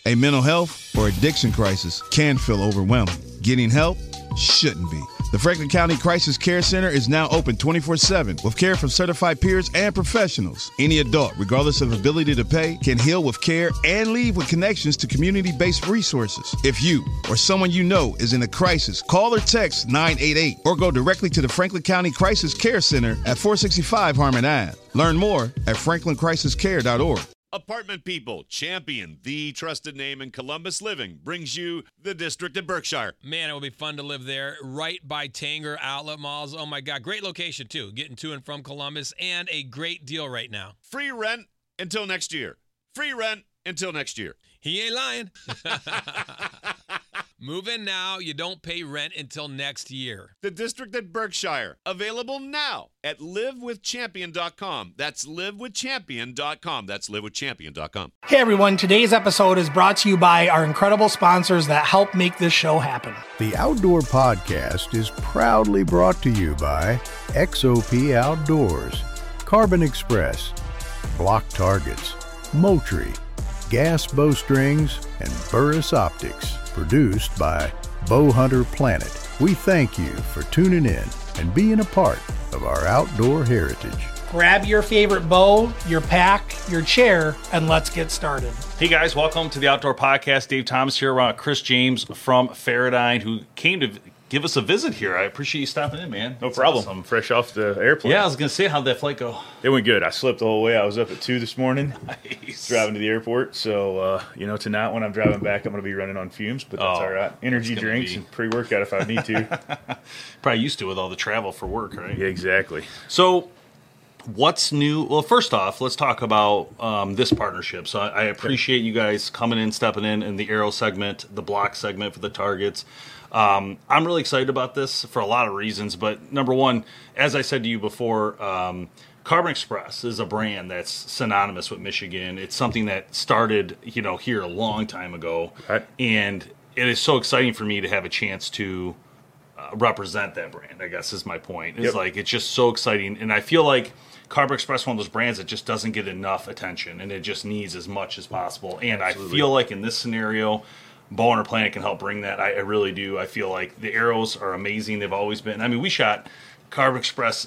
A mental health or addiction crisis can feel overwhelming. Getting help shouldn't be. The Franklin County Crisis Care Center is now open 24/7 with care from certified peers and professionals. Any adult, regardless of ability to pay, can heal with care and leave with connections to community-based resources. If you or someone you know is in a crisis, call or text 988 or go directly to the Franklin County Crisis Care Center at 465 Harmon Ave. Learn more at franklincrisiscare.org. Apartment People, Champion, the trusted name in Columbus living, brings you the District at Berkshire. Man, it will be fun to live there, right by Tanger Outlet Malls. Oh, my God. Great location, too. Getting to and from Columbus, and a great deal right now. Free rent until next year. Free rent until next year. He ain't lying. Move in now. You don't pay rent until next year. The District at Berkshire. Available now at livewithchampion.com. That's livewithchampion.com. That's livewithchampion.com. Hey everyone, today's episode is brought to you by our incredible sponsors that help make this show happen. The Outdoor Podcast is proudly brought to you by XOP Outdoors, Carbon Express, Block Targets, Moultrie, Gas Bowstrings, and Burris Optics. Produced by Bowhunter Planet. We thank you for tuning in and being a part of our outdoor heritage. Grab your favorite bow, your pack, your chair, and let's get started. Hey guys, welcome to the Outdoor Podcast. Dave Thomas here, with Chris James from Faradyne, who came to give us a visit here. I appreciate you stopping in, man. No problem. Awesome. I'm fresh off the airplane. Yeah, I was going to say, how'd that flight go? It went good. I slept the whole way. I was up at 2 this morning, Nice. driving to the airport. So, tonight when I'm driving back, I'm going to be running on fumes, but that's all right. Energy drinks and pre-workout if I need to. Probably used to with all the travel for work, right? Yeah, exactly. So, what's new? Well, first off, let's talk about this partnership. So I appreciate you guys coming in, stepping in the arrow segment, the block segment for the targets. I'm really excited about this for a lot of reasons, but number one, as I said to you before, Carbon Express is a brand that's synonymous with Michigan. It's something that started, here a long time ago, right. And it is so exciting for me to have a chance to represent that brand, I guess is my point. It's it's just so exciting, and I feel like Carbon Express is one of those brands that just doesn't get enough attention, and it just needs as much as possible. And absolutely. I feel like in this scenario, Bowhunter Planet can help bring that. I really do. I feel like the arrows are amazing. They've always been. I mean, we shot Carbon Express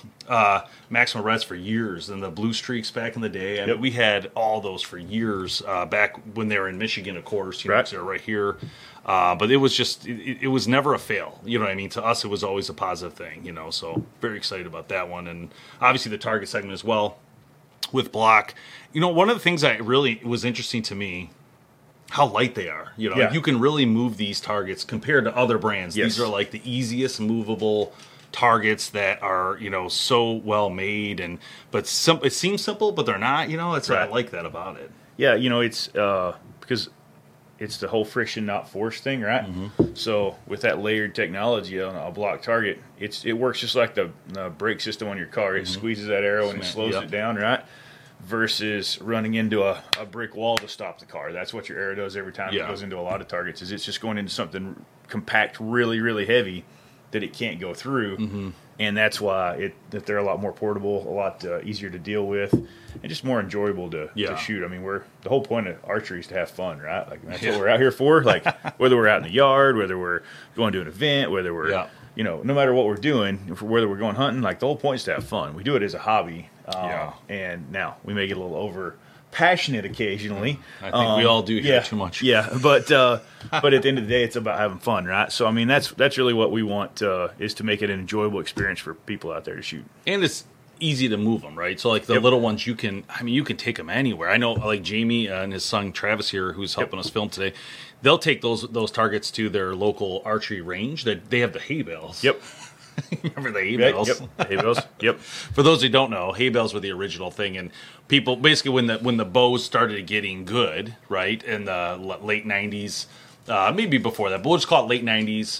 Maxima Reds for years, and the Blue Streaks back in the day. I mean, we had all those for years back when they were in Michigan, of course. Right. They're right here. But it was just, it was never a fail. You know what I mean? To us, it was always a positive thing, So very excited about that one. And obviously the target segment as well with Block. One of the things that really was interesting to me, how light they are. You can really move these targets compared to other brands. Yes. These are like the easiest movable targets that are, so well made, but it seems simple, but they're not. That's right. I like that about it. Yeah, it's because it's the whole friction not force thing, right? Mm-hmm. So with that layered technology on a block target, it works just like the brake system on your car. It squeezes that arrow and it slows it down, right? Versus running into a brick wall to stop the car. That's what your arrow does every time it goes into a lot of targets. Is it's just going into something compact, really, really heavy that it can't go through, and that's why that they're a lot more portable, a lot easier to deal with, and just more enjoyable to shoot. I mean, the whole point of archery is to have fun, right? Like that's what we're out here for. Like whether we're out in the yard, whether we're going to an event, whether we're no matter what we're doing, whether we're going hunting, like the whole point is to have fun. We do it as a hobby, and now we may get a little over passionate occasionally. I think we all do here too much. Yeah, but at the end of the day, it's about having fun, right? So I mean, that's really what we want is to make it an enjoyable experience for people out there to shoot. And it's easy to move them, right? So like the little ones, you can take them anywhere. I know like Jamie and his son Travis here, who's helping us film today. They'll take those targets to their local archery range. That they have the hay bales. Yep. Remember the hay bales? Yep. Hay bales. Yep. For those who don't know, hay bales were the original thing, and people basically when the bows started getting good, right, in the late '90s, maybe before that, but we'll just call it late '90s.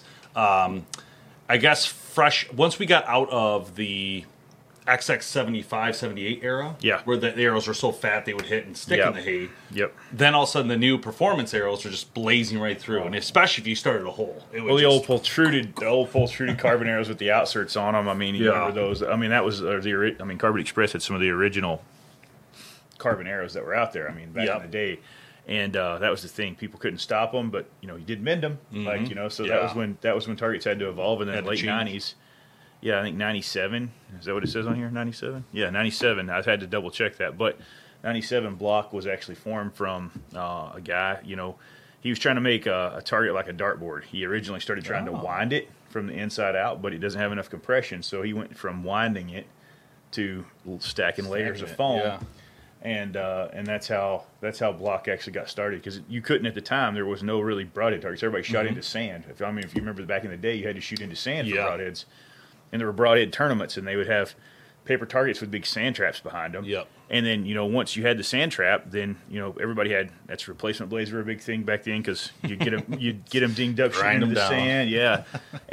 I guess once we got out of the XX 75, 78 era, where the arrows were so fat they would hit and stick in the hay. Yep. Then all of a sudden the new performance arrows are just blazing right through, and especially if you started a hole. The old pultruded carbon arrows with the outserts on them. I mean, you remember those? I mean, that was Carbon Express had some of the original carbon arrows that were out there. I mean, back in the day. And that was the thing. People couldn't stop them, but, you did mend them. So that was when targets had to evolve. And then late 90s. Yeah, I think 97. Is that what it says on here? 97? Yeah, 97. I had to double check that. But 97 block was actually formed from a guy, he was trying to make a target like a dartboard. He originally started trying to wind it from the inside out, but it doesn't have enough compression. So he went from winding it to stacking layers of foam. Yeah. And that's how block actually got started, because you couldn't at the time. There was no really broadhead targets. Everybody shot into sand. If you remember back in the day, you had to shoot into sand for broadheads. And there were broadhead tournaments, and they would have paper targets with big sand traps behind them. Yep. And then, once you had the sand trap, then, everybody had, that's replacement blades were a big thing back then, because you'd get them dinged up, shooting into the sand. Yeah.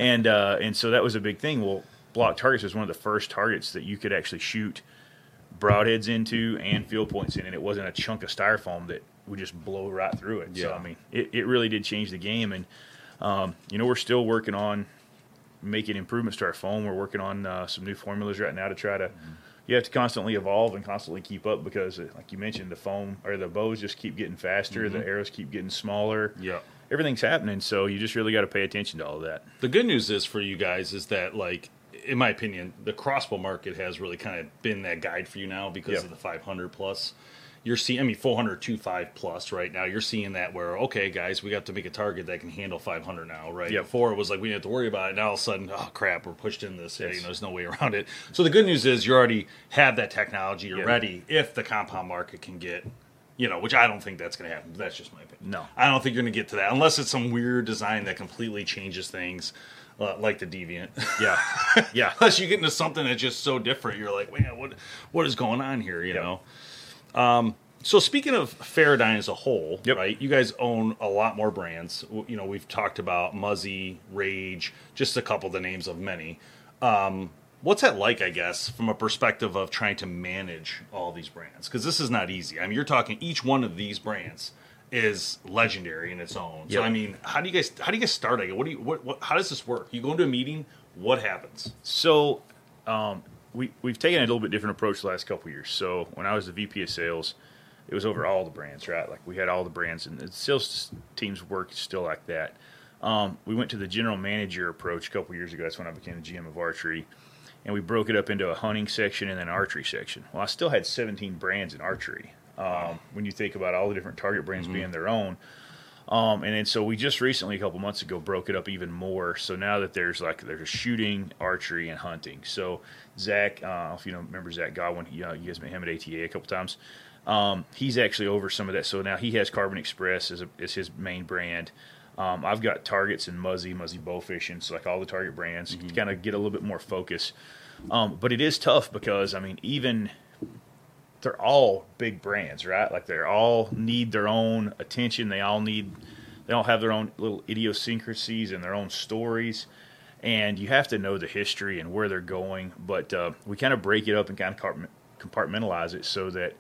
And so that was a big thing. Well, block targets was one of the first targets that you could actually shoot broadheads into and field points in, and it wasn't a chunk of styrofoam that would just blow right through it. Yeah. So, it really did change the game. And, we're still working on making improvements to our foam. We're working on some new formulas right now to try to. You have to constantly evolve and constantly keep up, because, like you mentioned, the foam or the bows just keep getting faster. The arrows keep getting smaller. Yeah, everything's happening. So you just really got to pay attention to all of that. The good news is for you guys is that, like, in my opinion, the crossbow market has really kind of been that guide for you now because of the 500 plus. You're seeing, 400 2.5 plus right now. You're seeing that where, okay, guys, we got to make a target that can handle 500 now, right? Yep. Before it was like we didn't have to worry about it. Now all of a sudden, oh crap, we're pushed in this. Yes. There's no way around it. So the good news is you already have that technology. You're ready if the compound market can get, which I don't think that's going to happen. But that's just my opinion. No, I don't think you're going to get to that unless it's some weird design that completely changes things. Like the Deviant. Yeah. Unless you get into something that's just so different, you're like, man, what is going on here, you know? So speaking of Feradyne as a whole, right, you guys own a lot more brands. We've talked about Muzzy, Rage, just a couple of the names of many. What's that like, I guess, from a perspective of trying to manage all these brands? Because this is not easy. You're talking each one of these brands is legendary in its own. So how do you guys start? How does this work? You go into a meeting, what happens? So we've taken a little bit different approach the last couple of years. So when I was the VP of sales, it was over all the brands, right? Like we had all the brands, and the sales teams work still like that. We went to the general manager approach a couple of years ago. That's when I became the GM of archery, and we broke it up into a hunting section and then an archery section. Well, I still had 17 brands in archery. When you think about all the different target brands being their own. And then so we just recently, a couple months ago, broke it up even more. So now that there's a shooting, archery, and hunting. So Zach, if you remember Zach Godwin, you guys met him at ATA a couple times. He's actually over some of that. So now he has Carbon Express as his main brand. I've got Targets and Muzzy Bowfish, and so like all the target brands to kind of get a little bit more focus. But it is tough because, even they're all big brands, right? Like they all need their own attention. They all have their own little idiosyncrasies and their own stories. And you have to know the history and where they're going. But we kind of break it up and kind of compartmentalize it so that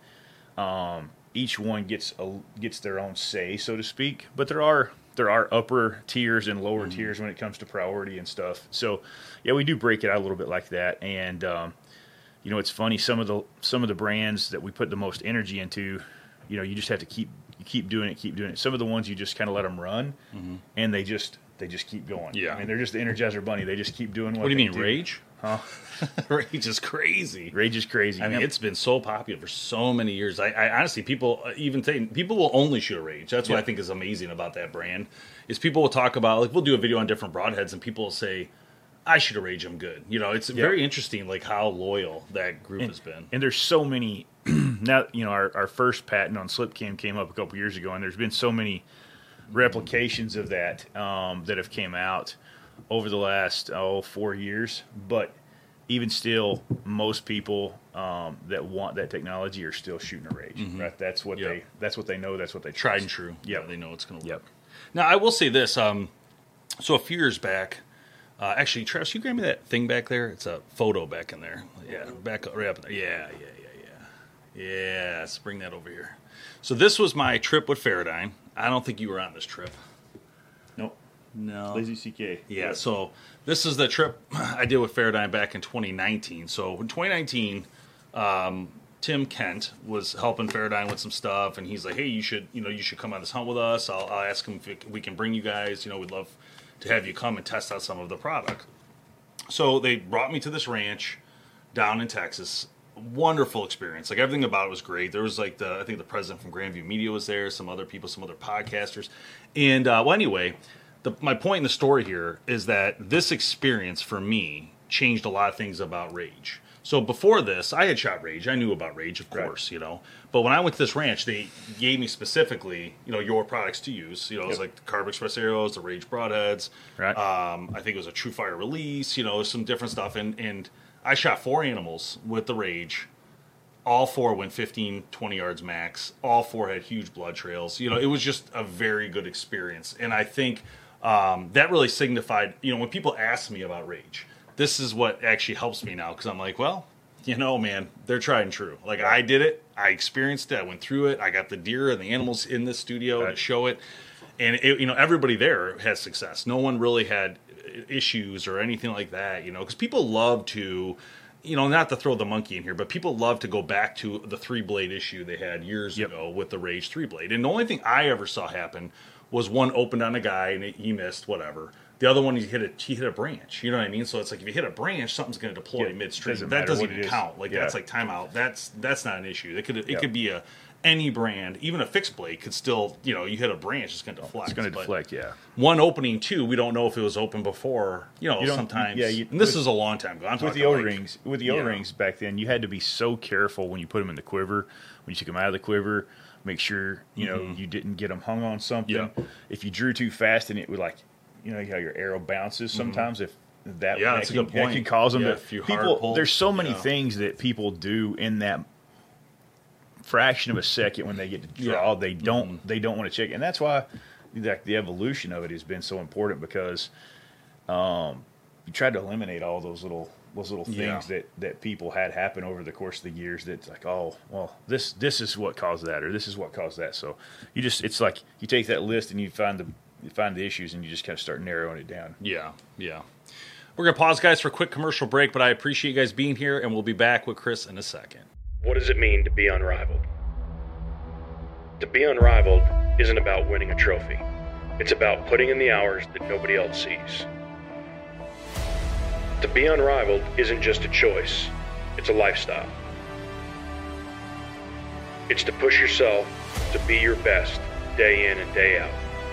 each one gets their own say, so to speak. But there are upper tiers and lower tiers when it comes to priority and stuff. So yeah, we do break it out a little bit like that. And it's funny, some of the brands that we put the most energy into, you just have to keep doing it. Some of the ones you just kind of let them run, and they just keep going. Yeah, they're just the Energizer Bunny. They just keep doing what do you mean, do. Rage? Huh? Rage is crazy. It's been so popular for so many years. I honestly, people will only shoot a Rage. That's what I think is amazing about that brand. Is people will talk about, like, we'll do a video on different broadheads, and people will say, I should have Rage, I'm good. It's very interesting, like, how loyal that group has been. And there's so many. Now, our first patent on slip cam came up a couple years ago, and there's been so many replications of that that have came out over the last 4 years. But even still, most people that want that technology are still shooting a Rage. Right? That's what they know. That's what they trust. Tried and true. Yeah, they know it's going to work. Now, I will say this. So a few years back. Actually, Travis, you grab me that thing back there? It's a photo back in there. Yeah, back right up there. Yeah. Yeah, let's bring that over here. So this was my trip with Feradyne. I don't think you were on this trip. Nope. No. Lazy CK. Yeah, so this is the trip I did with Feradyne back in 2019. So in 2019, Tim Kent was helping Fairdyne with some stuff, and he's like, "Hey, you should come on this hunt with us. I'll ask him if we can bring you guys. We'd love to have you come and test out some of the product." So they brought me to this ranch down in Texas. Wonderful experience. Like, everything about it was great. There was I think the president from Grandview Media was there, some other people, some other podcasters, and anyway, my point in the story here is that this experience for me changed a lot of things about Rage. So before this, I had shot Rage. I knew about Rage, of course, But when I went to this ranch, they gave me specifically, your products to use. It was like the Carb Express arrows, the Rage broadheads. Right. I think it was a True Fire release. Some different stuff. And I shot 4 animals with the Rage. All 4 went 15, 20 yards max. All 4 had huge blood trails. It was just a very good experience. And I think that really signified, when people ask me about Rage, this is what actually helps me now, because I'm like, well, man, they're tried and true. Like, I did it. I experienced it. I went through it. I got the deer and the animals in the studio to show it. And, everybody there has success. No one really had issues or anything like that, because people love to, not to throw the monkey in here, but people love to go back to the 3-blade issue they had years ago with the Rage 3-blade. And the only thing I ever saw happen was one opened on a guy and he missed, whatever. The other one, he hit a branch. You know what I mean? So it's like, if you hit a branch, something's going to deploy midstream. That doesn't even count. Like, that's like timeout. That's not an issue. It could be any brand, even a fixed blade could still, you hit a branch, it's going to deflect. It's going to deflect, One opening, too, we don't know if it was open before, sometimes. And this is a long time ago. With the O-rings back then, you had to be so careful when you put them in the quiver, when you took them out of the quiver, make sure, you didn't get them hung on something. Yeah. If you drew too fast and it would, how your arrow bounces sometimes, if that can cause them to. There's so many things that people do in that fraction of a second when they get to draw. They don't want to check, and that's why the evolution of it has been so important, because you tried to eliminate all those little things that people had happen over the course of the years. That's like, oh, well, this is what caused that, or this is what caused that. So it's like you take that list and you find the issues, and you just kind of start narrowing it down. Yeah. We're going to pause, guys, for a quick commercial break, but I appreciate you guys being here, and we'll be back with Chris in a second. What does it mean to be unrivaled? To be unrivaled isn't about winning a trophy. It's about putting in the hours that nobody else sees. To be unrivaled isn't just a choice, it's a lifestyle. It's to push yourself to be your best day in and day out.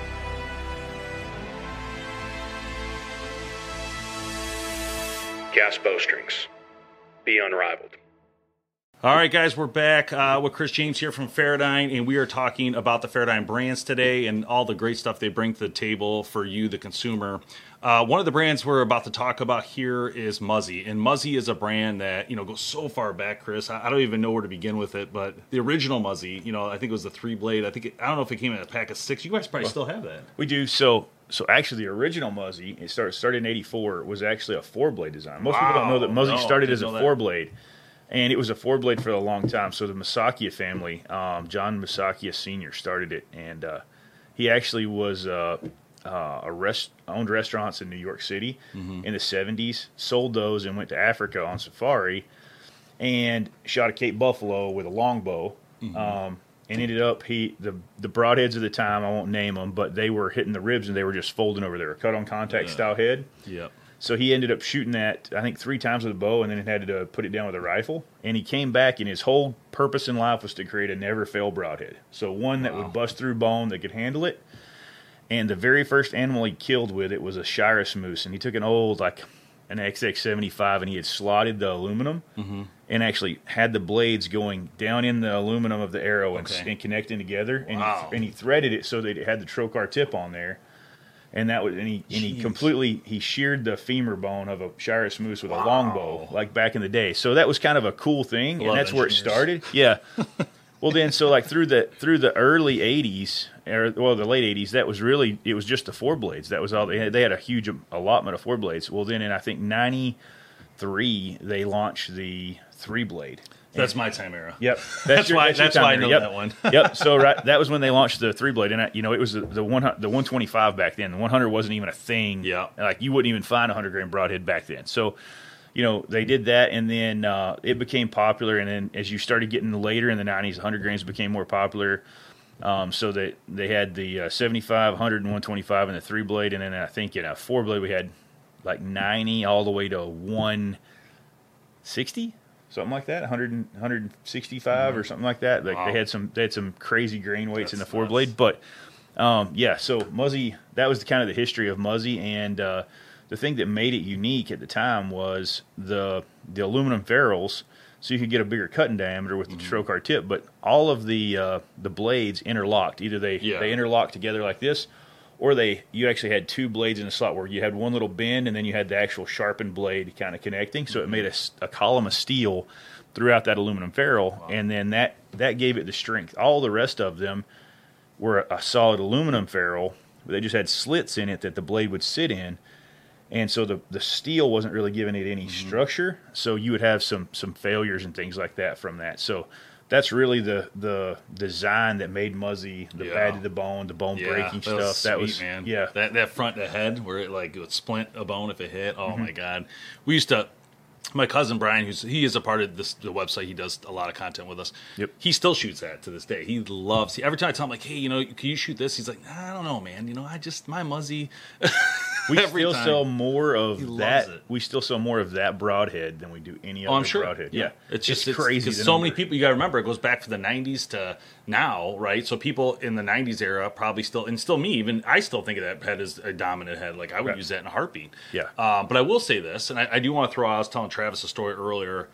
Gas Bowstrings. Be unrivaled. All right, guys, we're back with Chris James here from Fairdyne, and we are talking about the Fairdyne brands today and all the great stuff they bring to the table for you, the consumer. One of the brands we're about to talk about here is Muzzy, and Muzzy is a brand that goes so far back, Chris. I don't even know where to begin with it, but the original Muzzy, I think it was the 3-blade. I don't know if it came in a pack of 6. You guys probably still have that. We do. So actually, the original Muzzy, it started in '84, was actually a 4-blade design. Most people don't know that Muzzy started as a 4-blade. And it was a 4-blade for a long time. So the Masakia family, John Masakia Sr. started it, and he actually was owned restaurants in New York City in the 70s, sold those, and went to Africa on safari, and shot a Cape Buffalo with a longbow, and ended up the broadheads of the time, I won't name them, but they were hitting the ribs and they were just folding over there, a cut on contact style head. Yep. So he ended up shooting that, I think, 3 times with a bow, and then had to put it down with a rifle. And he came back, and his whole purpose in life was to create a never-fail broadhead. So one that would bust through bone, that could handle it. And the very first animal he killed with it was a Shiras moose. And he took an old, an XX75, and he had slotted the aluminum and actually had the blades going down in the aluminum of the arrow and connecting together. And he threaded it so that it had the trocar tip on there. And that was, he sheared the femur bone of a Shiras moose with a longbow, like back in the day. So that was kind of a cool thing, and that's where it started. Yeah. Well, then, so through the early '80s, the late '80s, it was just the 4-blades. That was all they had. They had a huge allotment of 4-blades. Well, then in I think '93, they launched the 3-blade. That's my time era. Yep, that's why I know that one. Yep. So that was when they launched the 3-blade, and it was the 125 back then. The 100 wasn't even a thing. Yeah. You wouldn't even find a 100-grain broadhead back then. So, they did that, and then it became popular. And then as you started getting later in the 90s, 100 grains became more popular. So that they had the 75, 100, and 125 in the 3-blade, and then I think in a 4-blade we had like 90 all the way to 160, something like that, 165 or something like that. Like they had some crazy grain weights in the 4-blade, but so Muzzy, that was kind of the history of Muzzy, and the thing that made it unique at the time was the aluminum ferrules. So you could get a bigger cutting diameter with the trocar tip, but all of the blades interlocked. Either they interlocked together like this, or you actually had 2 blades in a slot where you had one little bend and then you had the actual sharpened blade kind of connecting. So it made a column of steel throughout that aluminum ferrule, and then that gave it the strength. All the rest of them were a solid aluminum ferrule, but they just had slits in it that the blade would sit in. And so the steel wasn't really giving it any structure, so you would have some failures and things like that from that. So that's really the design that made Muzzy the bad to the bone breaking stuff. That was sweet, man. Yeah, that front to head where it would splint a bone if it hit. Oh my God, we used to. My cousin Brian, he is a part of the website. He does a lot of content with us. Yep. He still shoots that to this day. He loves. Every time I tell him, like, hey, can you shoot this? He's like, I don't know, man. My Muzzy. We still sell more of that. We still sell more of that broadhead than we do any other broadhead. Yeah, it's just crazy. So many people. You got to remember, it goes back from the '90s to now, right? So people in the '90s era probably still, and still me, even I still think of that head as a dominant head. Like I would use that in a heartbeat. Yeah. But I will say this, and I do want to throw out. I was telling Travis a story earlier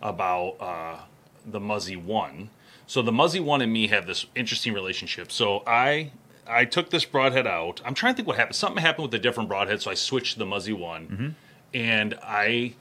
about the Muzzy 1. So the Muzzy 1 and me have this interesting relationship. So I took this broadhead out. I'm trying to think what happened. Something happened with a different broadhead, so I switched to the Muzzy 1. And I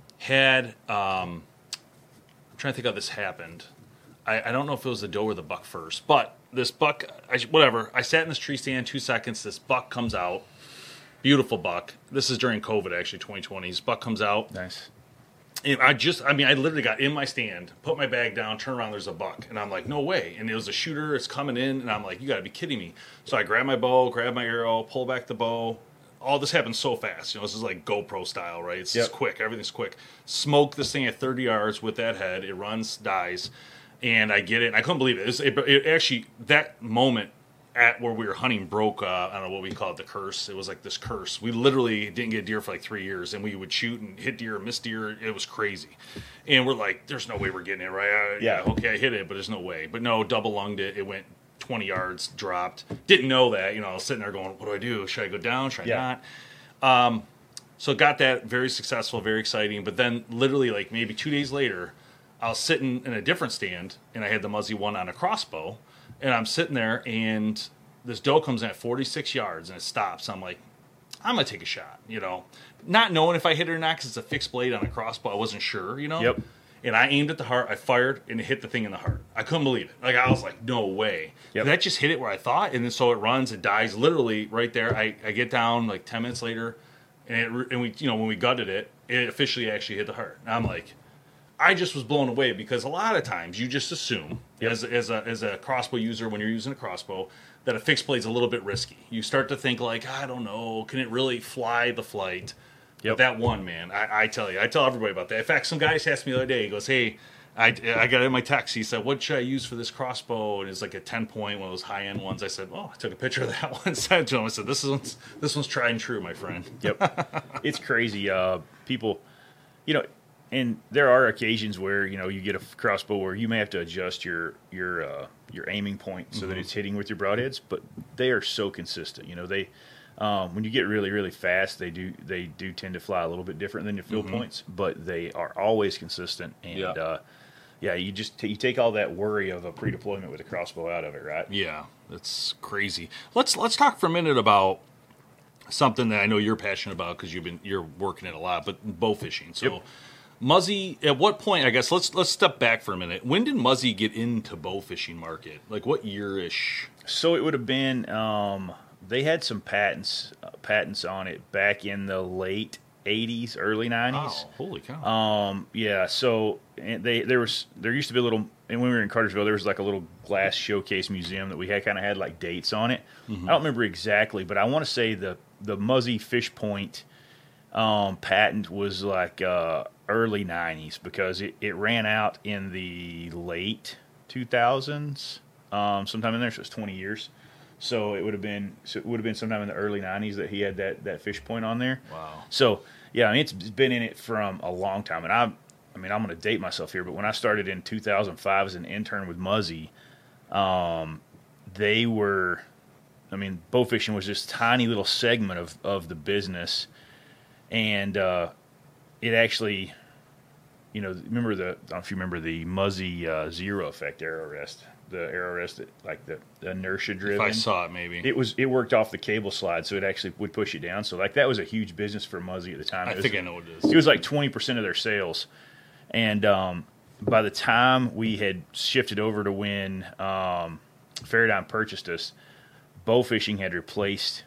had, I'm trying to think how this happened. I don't know if it was the doe or the buck first, but this buck, whatever. I sat in this tree stand 2 seconds. This buck comes out. Beautiful buck. This is during COVID, actually, 2020. This buck comes out. Nice. And I literally got in my stand, put my bag down, turn around, there's a buck. And I'm like, no way. And it was a shooter, it's coming in, and I'm like, you got to be kidding me. So I grab my bow, grab my arrow, pull back the bow. All this happens so fast. This is like GoPro style, right? It's just quick. Everything's quick. Smoke this thing at 30 yards with that head. It runs, dies. And I get it. And I couldn't believe it. It actually, that moment at where we were hunting broke, I don't know what we call it, the curse. It was like this curse. We literally didn't get deer for like 3 years, and we would shoot and hit deer, miss deer. It was crazy. And we're like, there's no way we're getting it, right? Okay, I hit it, but there's no way. But no, double lunged it. It went 20 yards, dropped. Didn't know that. I was sitting there going, what do I do? Should I go down? Should I not? So got that, very successful, very exciting. But then literally like maybe 2 days later, I was sitting in a different stand, and I had the Muzzy 1 on a crossbow. And I'm sitting there, and this doe comes in at 46 yards, and it stops. I'm like, I'm going to take a shot, Not knowing if I hit it or not, because it's a fixed blade on a crossbow. I wasn't sure, Yep. And I aimed at the heart. I fired, and it hit the thing in the heart. I couldn't believe it. Like, I was like, no way. Yep. That just hit it where I thought, and then so it runs, it dies literally right there. I get down like 10 minutes later, and we, when we gutted it, it officially actually hit the heart. And I'm like, I just was blown away, because a lot of times you just assume as a crossbow user, when you're using a crossbow, that a fixed blade's a little bit risky. You start to think like, I don't know, can it really fly the flight? Yep. But that one, man, I tell everybody about that. In fact, some guy asked me the other day, he goes, hey, I got it in my text. He said, what should I use for this crossbow? And it's like a 10-point, one of those high-end ones. I said, well, I took a picture of that one, sent it to him. I said, this one's tried and true, my friend. Yep. It's crazy. People, and there are occasions where you get a crossbow where you may have to adjust your aiming point so that it's hitting with your broadheads, but they are so consistent. They when you get really, really fast, they do tend to fly a little bit different than your field points, but they are always consistent. And you take all that worry of a pre-deployment with a crossbow out of it, right? Yeah, that's crazy. Let's talk for a minute about something that I know you're passionate about, because you're working it a lot, but bow fishing. So. Yep. Muzzy, at what point, I guess, let's step back for a minute. When did Muzzy get into bow fishing market? Like, what year-ish? So it would have been, they had some patents on it back in the late 80s, early 90s. Oh, holy cow. So there used to be a little, and when we were in Cartersville, there was like a little glass showcase museum that we had like dates on it. I don't remember exactly, but I want to say the Muzzy Fish Point patent was like early 90s because it ran out in the late 2000s, sometime in there, so it's 20 years. So it would have been sometime in the early 90s that he had that fish point on there. Wow. So yeah, I mean, it's been in it from a long time, and I'm going to date myself here, but when I started in 2005 as an intern with Muzzy, they were, bow fishing was just a tiny little segment of the business, and it actually, I don't know if you remember the Muzzy Zero Effect arrow rest, the arrow rest that, like the inertia driven. If I saw it, maybe it worked off the cable slide, so it actually would push it down. So like that was a huge business for Muzzy at the time. I think I know what it is. It was like 20% of their sales, and by the time we had shifted over to when Faradigm purchased us, bow fishing had replaced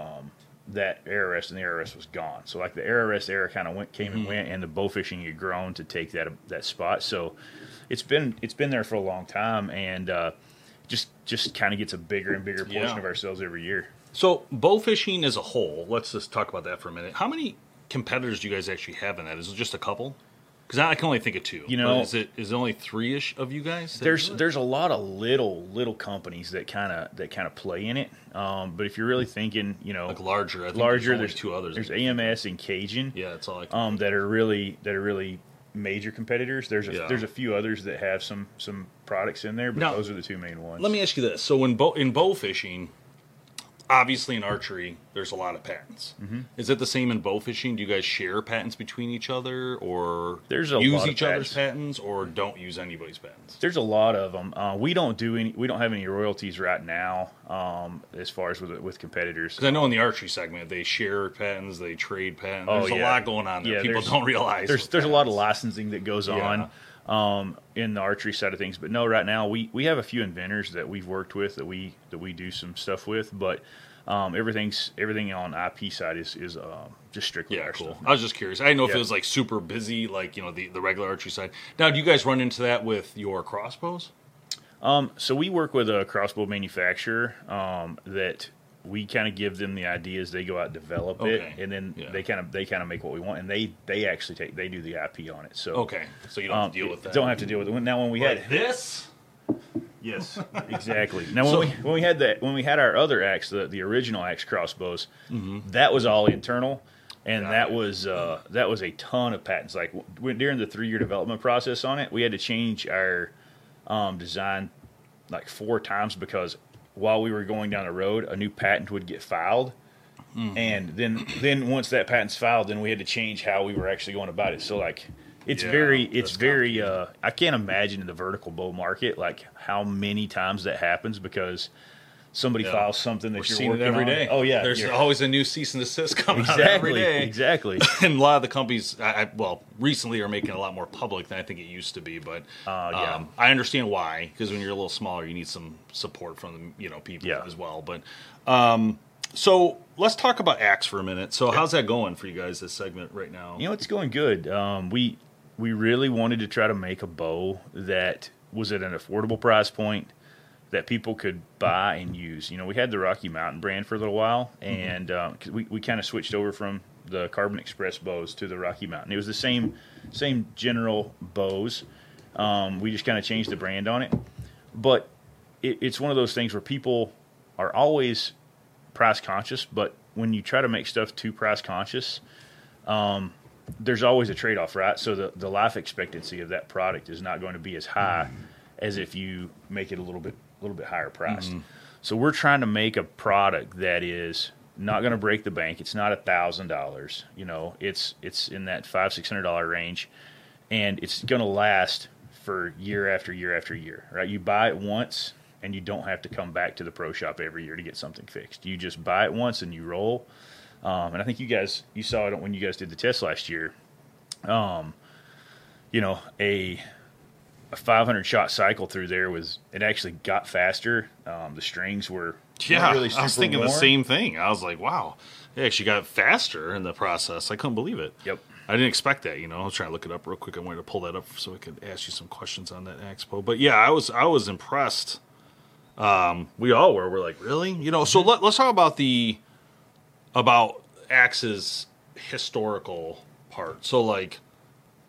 that arrow rest, and the arrow rest was gone. So like the arrow rest era kind of came and went, and the bow fishing had grown to take that spot. So it's been there for a long time, and just kind of gets a bigger and bigger portion of our sales every year. So bow fishing as a whole, let's just talk about that for a minute. How many competitors do you guys actually have in that? Is it just a couple? Because I can only think of two. Is it only 3-ish of you guys? There's a lot of little companies that kind of play in it. But if you're really thinking, like larger, I think there's two others. There's AMS and Cajun. Yeah, that's all I can that are really major competitors. There's a few others that have some products in there, but those are the two main ones. Let me ask you this: so in bow fishing, obviously in archery, there's a lot of patents. Mm-hmm. Is it the same in bow fishing? Do you guys share patents between each other, or use each other's patents, or don't use anybody's patents? There's a lot of them. We don't have any royalties right now, as far as with competitors. Because I know in the archery segment they share patents, they trade patents. There's a lot going on there. Yeah, people don't realize. There's a lot of licensing that goes on. In the archery side of things, but no, right now we have a few inventors that we've worked with that we do some stuff with, but everything on IP side is just strictly our stuff. I was just curious. I didn't know if it was like super busy, like the regular archery side. Now, do you guys run into that with your crossbows? So we work with a crossbow manufacturer that we kind of give them the ideas, they go out and develop it, and then they kind of make what we want, and they actually they do the IP on it. So so you don't have to deal with that. Don't have to deal with it. Now when we had this, yes, exactly. Now when we had our other axe, the original axe crossbows, that was all internal, and that was a ton of patents. Like during the 3-year development process on it, we had to change our design like 4 times because while we were going down the road, a new patent would get filed, and then once that patent's filed, then we had to change how we were actually going about it. So like, it's very. I can't imagine in the vertical bow market like how many times that happens because somebody files something that you're working every day. Oh yeah, there's always a new cease and desist coming out every day. Exactly. And a lot of the companies, recently are making it a lot more public than I think it used to be. But I understand why, because when you're a little smaller, you need some support from the people as well. But so let's talk about axe for a minute. So how's that going for you guys, this segment right now? It's going good. We really wanted to try to make a bow that was at an affordable price point that people could buy and use. We had the Rocky Mountain brand for a little while, and we kind of switched over from the Carbon Express bows to the Rocky Mountain. It was the same general bows. We just kind of changed the brand on it. But it's one of those things where people are always price conscious, but when you try to make stuff too price conscious, there's always a trade-off, right? So the life expectancy of that product is not going to be as high as if you make it a little bit higher priced. So we're trying to make a product that is not going to break the bank. It's not $1,000. It's in that $500-$600 range, and it's going to last for year after year after year, right? You buy it once, and you don't have to come back to the pro shop every year to get something fixed. You just buy it once and you roll. And I think you saw it when you guys did the test last year. A 500 shot cycle through there it actually got faster. The strings were really super I was thinking warm. the same thing. I was like, wow, it actually got faster in the process. I couldn't believe it. Yep. I didn't expect that. I was trying to look it up real quick. I wanted to pull that up so I could ask you some questions on that expo. But yeah, I was impressed. We all were. We're like, really? So let's talk about Axe's historical part. So like,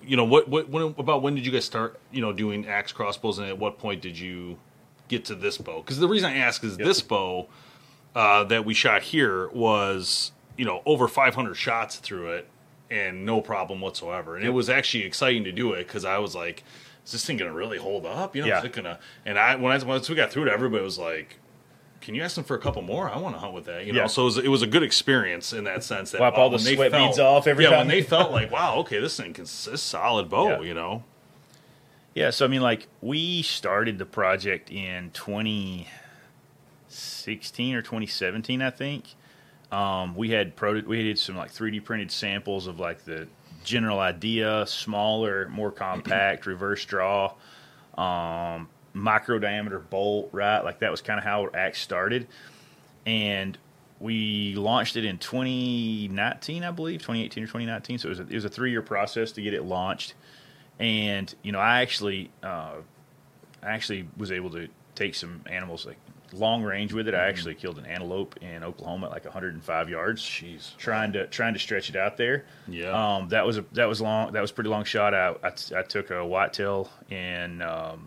when did you guys start, doing axe crossbows, and at what point did you get to this bow? Because the reason I ask is this bow that we shot here was, over 500 shots through it and no problem whatsoever. And it was actually exciting to do it because I was like, is this thing going to really hold up? Is it going to? And once we got through it, everybody was like, can you ask them for a couple more? I want to hunt with that, So it was a good experience in that sense. That wipe all the sweat beads off every time. When they felt like, wow, okay, this thing is a solid bow, Yeah, so I mean, like, we started the project in 2016 or 2017, I think. We did some like 3D printed samples of like the general idea, smaller, more compact, reverse draw. Micro diameter bolt, right? Like that was kind of how Axe started. And we launched it in 2019, I believe, 2018 or 2019. So it was a 3-year process to get it launched. And, I actually was able to take some animals like long range with it. I actually killed an antelope in Oklahoma at like 105 yards. Jeez. Trying to stretch it out there. Yeah. That was long. That was a pretty long shot. I took a whitetail in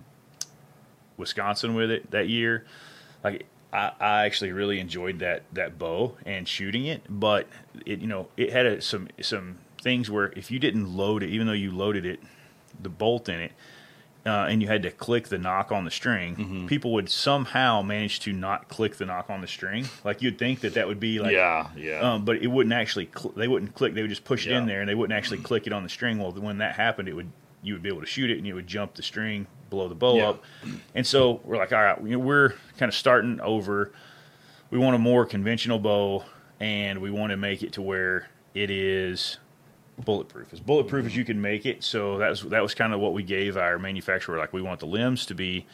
Wisconsin with it that year. Like I actually really enjoyed that bow and shooting it, but it had some things where if you didn't load it, even though you loaded it, the bolt in it, and you had to click the knock on the string, people would somehow manage to not click the knock on the string. Like you'd think that would be like, but it wouldn't actually. They wouldn't click. They would just push it in there, and they wouldn't actually click it on the string. Well, when that happened, you would be able to shoot it, and you would jump the string, blow the bow up. And so we're like, all right, we're kind of starting over. We want a more conventional bow, and we want to make it to where it is bulletproof, as bulletproof as you can make it. So that was kind of what we gave our manufacturer. Like we want the limbs to be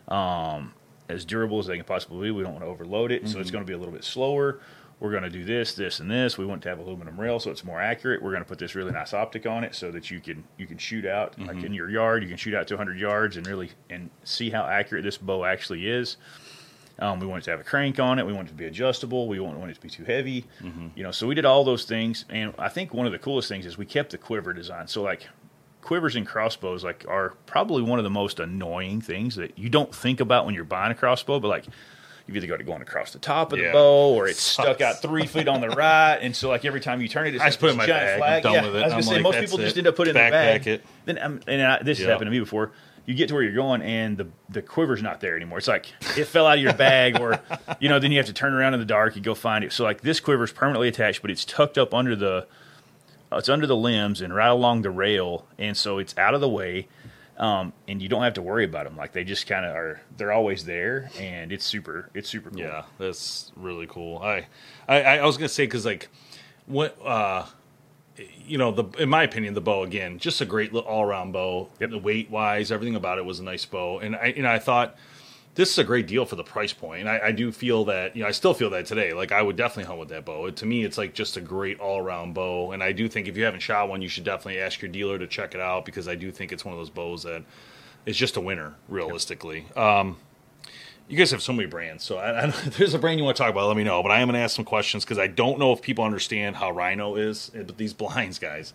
as durable as they can possibly be. We don't want to overload it, so it's going to be a little bit slower. We're going to do this, this, and this. We want to have aluminum rail so it's more accurate. We're going to put this really nice optic on it so that you can shoot out like in your yard. You can shoot out to 100 yards and see how accurate this bow actually is. We want it to have a crank on it. We want it to be adjustable. We don't want it to be too heavy. So we did all those things. And I think one of the coolest things is we kept the quiver design. So like quivers and crossbows like are probably one of the most annoying things that you don't think about when you're buying a crossbow, but like you've either got it going across the top of the bow or it's stuck out 3 feet on the right. And so like every time you turn it, it's I just put it in my bag. Flag. I'm done with it. I was going to say, most people just end up putting it in the bag. It. Then, this has happened to me before. You get to where you're going, and the quiver's not there anymore. It's like it fell out of your bag, or then you have to turn around in the dark and go find it. So like this quiver's permanently attached, but it's tucked up under the limbs and right along the rail, and so it's out of the way, and you don't have to worry about them. Like they just kind of are. They're always there, and it's super cool. Yeah, that's really cool. I was gonna say because like what. In my opinion, the bow, again, just a great all-around bow. The weight-wise, everything about it was a nice bow. And I thought, this is a great deal for the price point. And I do feel that, I still feel that today. Like, I would definitely hunt with that bow. To me, it's like just a great all-around bow. And I do think if you haven't shot one, you should definitely ask your dealer to check it out because I do think it's one of those bows that is just a winner, realistically. You guys have so many brands, so if there's a brand you want to talk about, let me know. But I am going to ask some questions because I don't know if people understand how Rhino is, but these blinds, guys.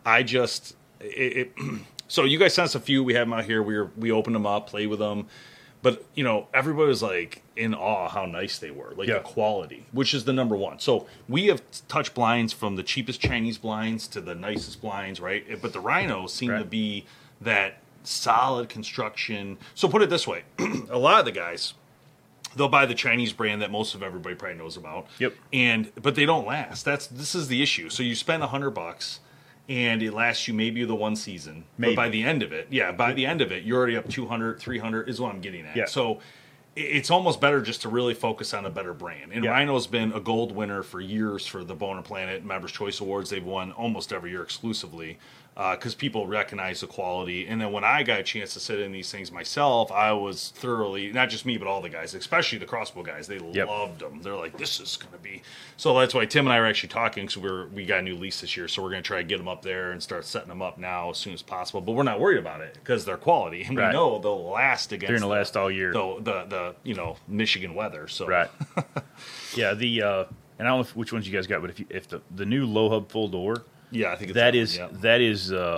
So you guys sent us a few. We have them out here. We opened them up, played with them. But, everybody was, like, in awe how nice they were. Like, the quality, which is the number one. So we have touched blinds from the cheapest Chinese blinds to the nicest blinds, right? But the Rhinos seem to be that solid construction. So put it this way. A lot of the guys, they'll buy the Chinese brand that most of everybody probably knows about. Yep. But they don't last. This is the issue. So you spend $100 and it lasts you maybe the one season. Maybe. But by the end of it, you're already up 200, 300 is what I'm getting at. Yeah. So it's almost better just to really focus on a better brand. And Rhino's been a gold winner for years for the Boner Planet Members' Choice Awards. They've won almost every year exclusively because people recognize the quality. And then when I got a chance to sit in these things myself, I was thoroughly, not just me, but all the guys, especially the crossbow guys, they loved them. They're like, this is going to be. So that's why Tim and I are actually talking because we got a new lease this year. So we're going to try to get them up there and start setting them up now as soon as possible. But we're not worried about it because they're quality. And we know they'll last against They're going to last all year. The Michigan weather. So right. Yeah, and I don't know which ones you guys got, but if the new low hub full door, I think it's that is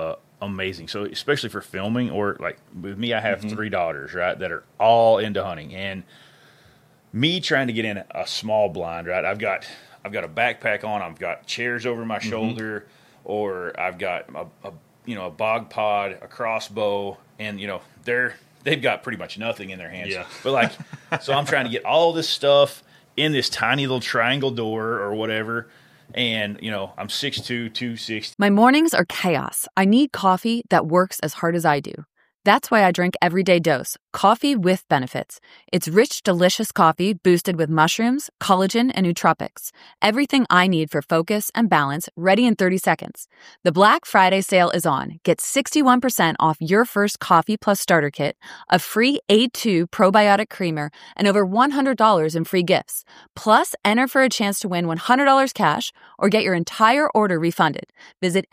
amazing. So especially for filming, or like with me, I have 3 daughters, right, that are all into hunting, and me trying to get in a small blind, right? I've got a backpack on, I've got chairs over my shoulder, or I've got a bog pod, a crossbow, and they've got pretty much nothing in their hands. Yeah. But so I'm trying to get all this stuff in this tiny little triangle door or whatever. And, I'm 6'2", 260. My mornings are chaos. I need coffee that works as hard as I do. That's why I drink Everyday Dose, coffee with benefits. It's rich, delicious coffee boosted with mushrooms, collagen, and nootropics. Everything I need for focus and balance, ready in 30 seconds. The Black Friday sale is on. Get 61% off your first coffee plus starter kit, a free A2 probiotic creamer, and over $100 in free gifts. Plus, enter for a chance to win $100 cash or get your entire order refunded. Visit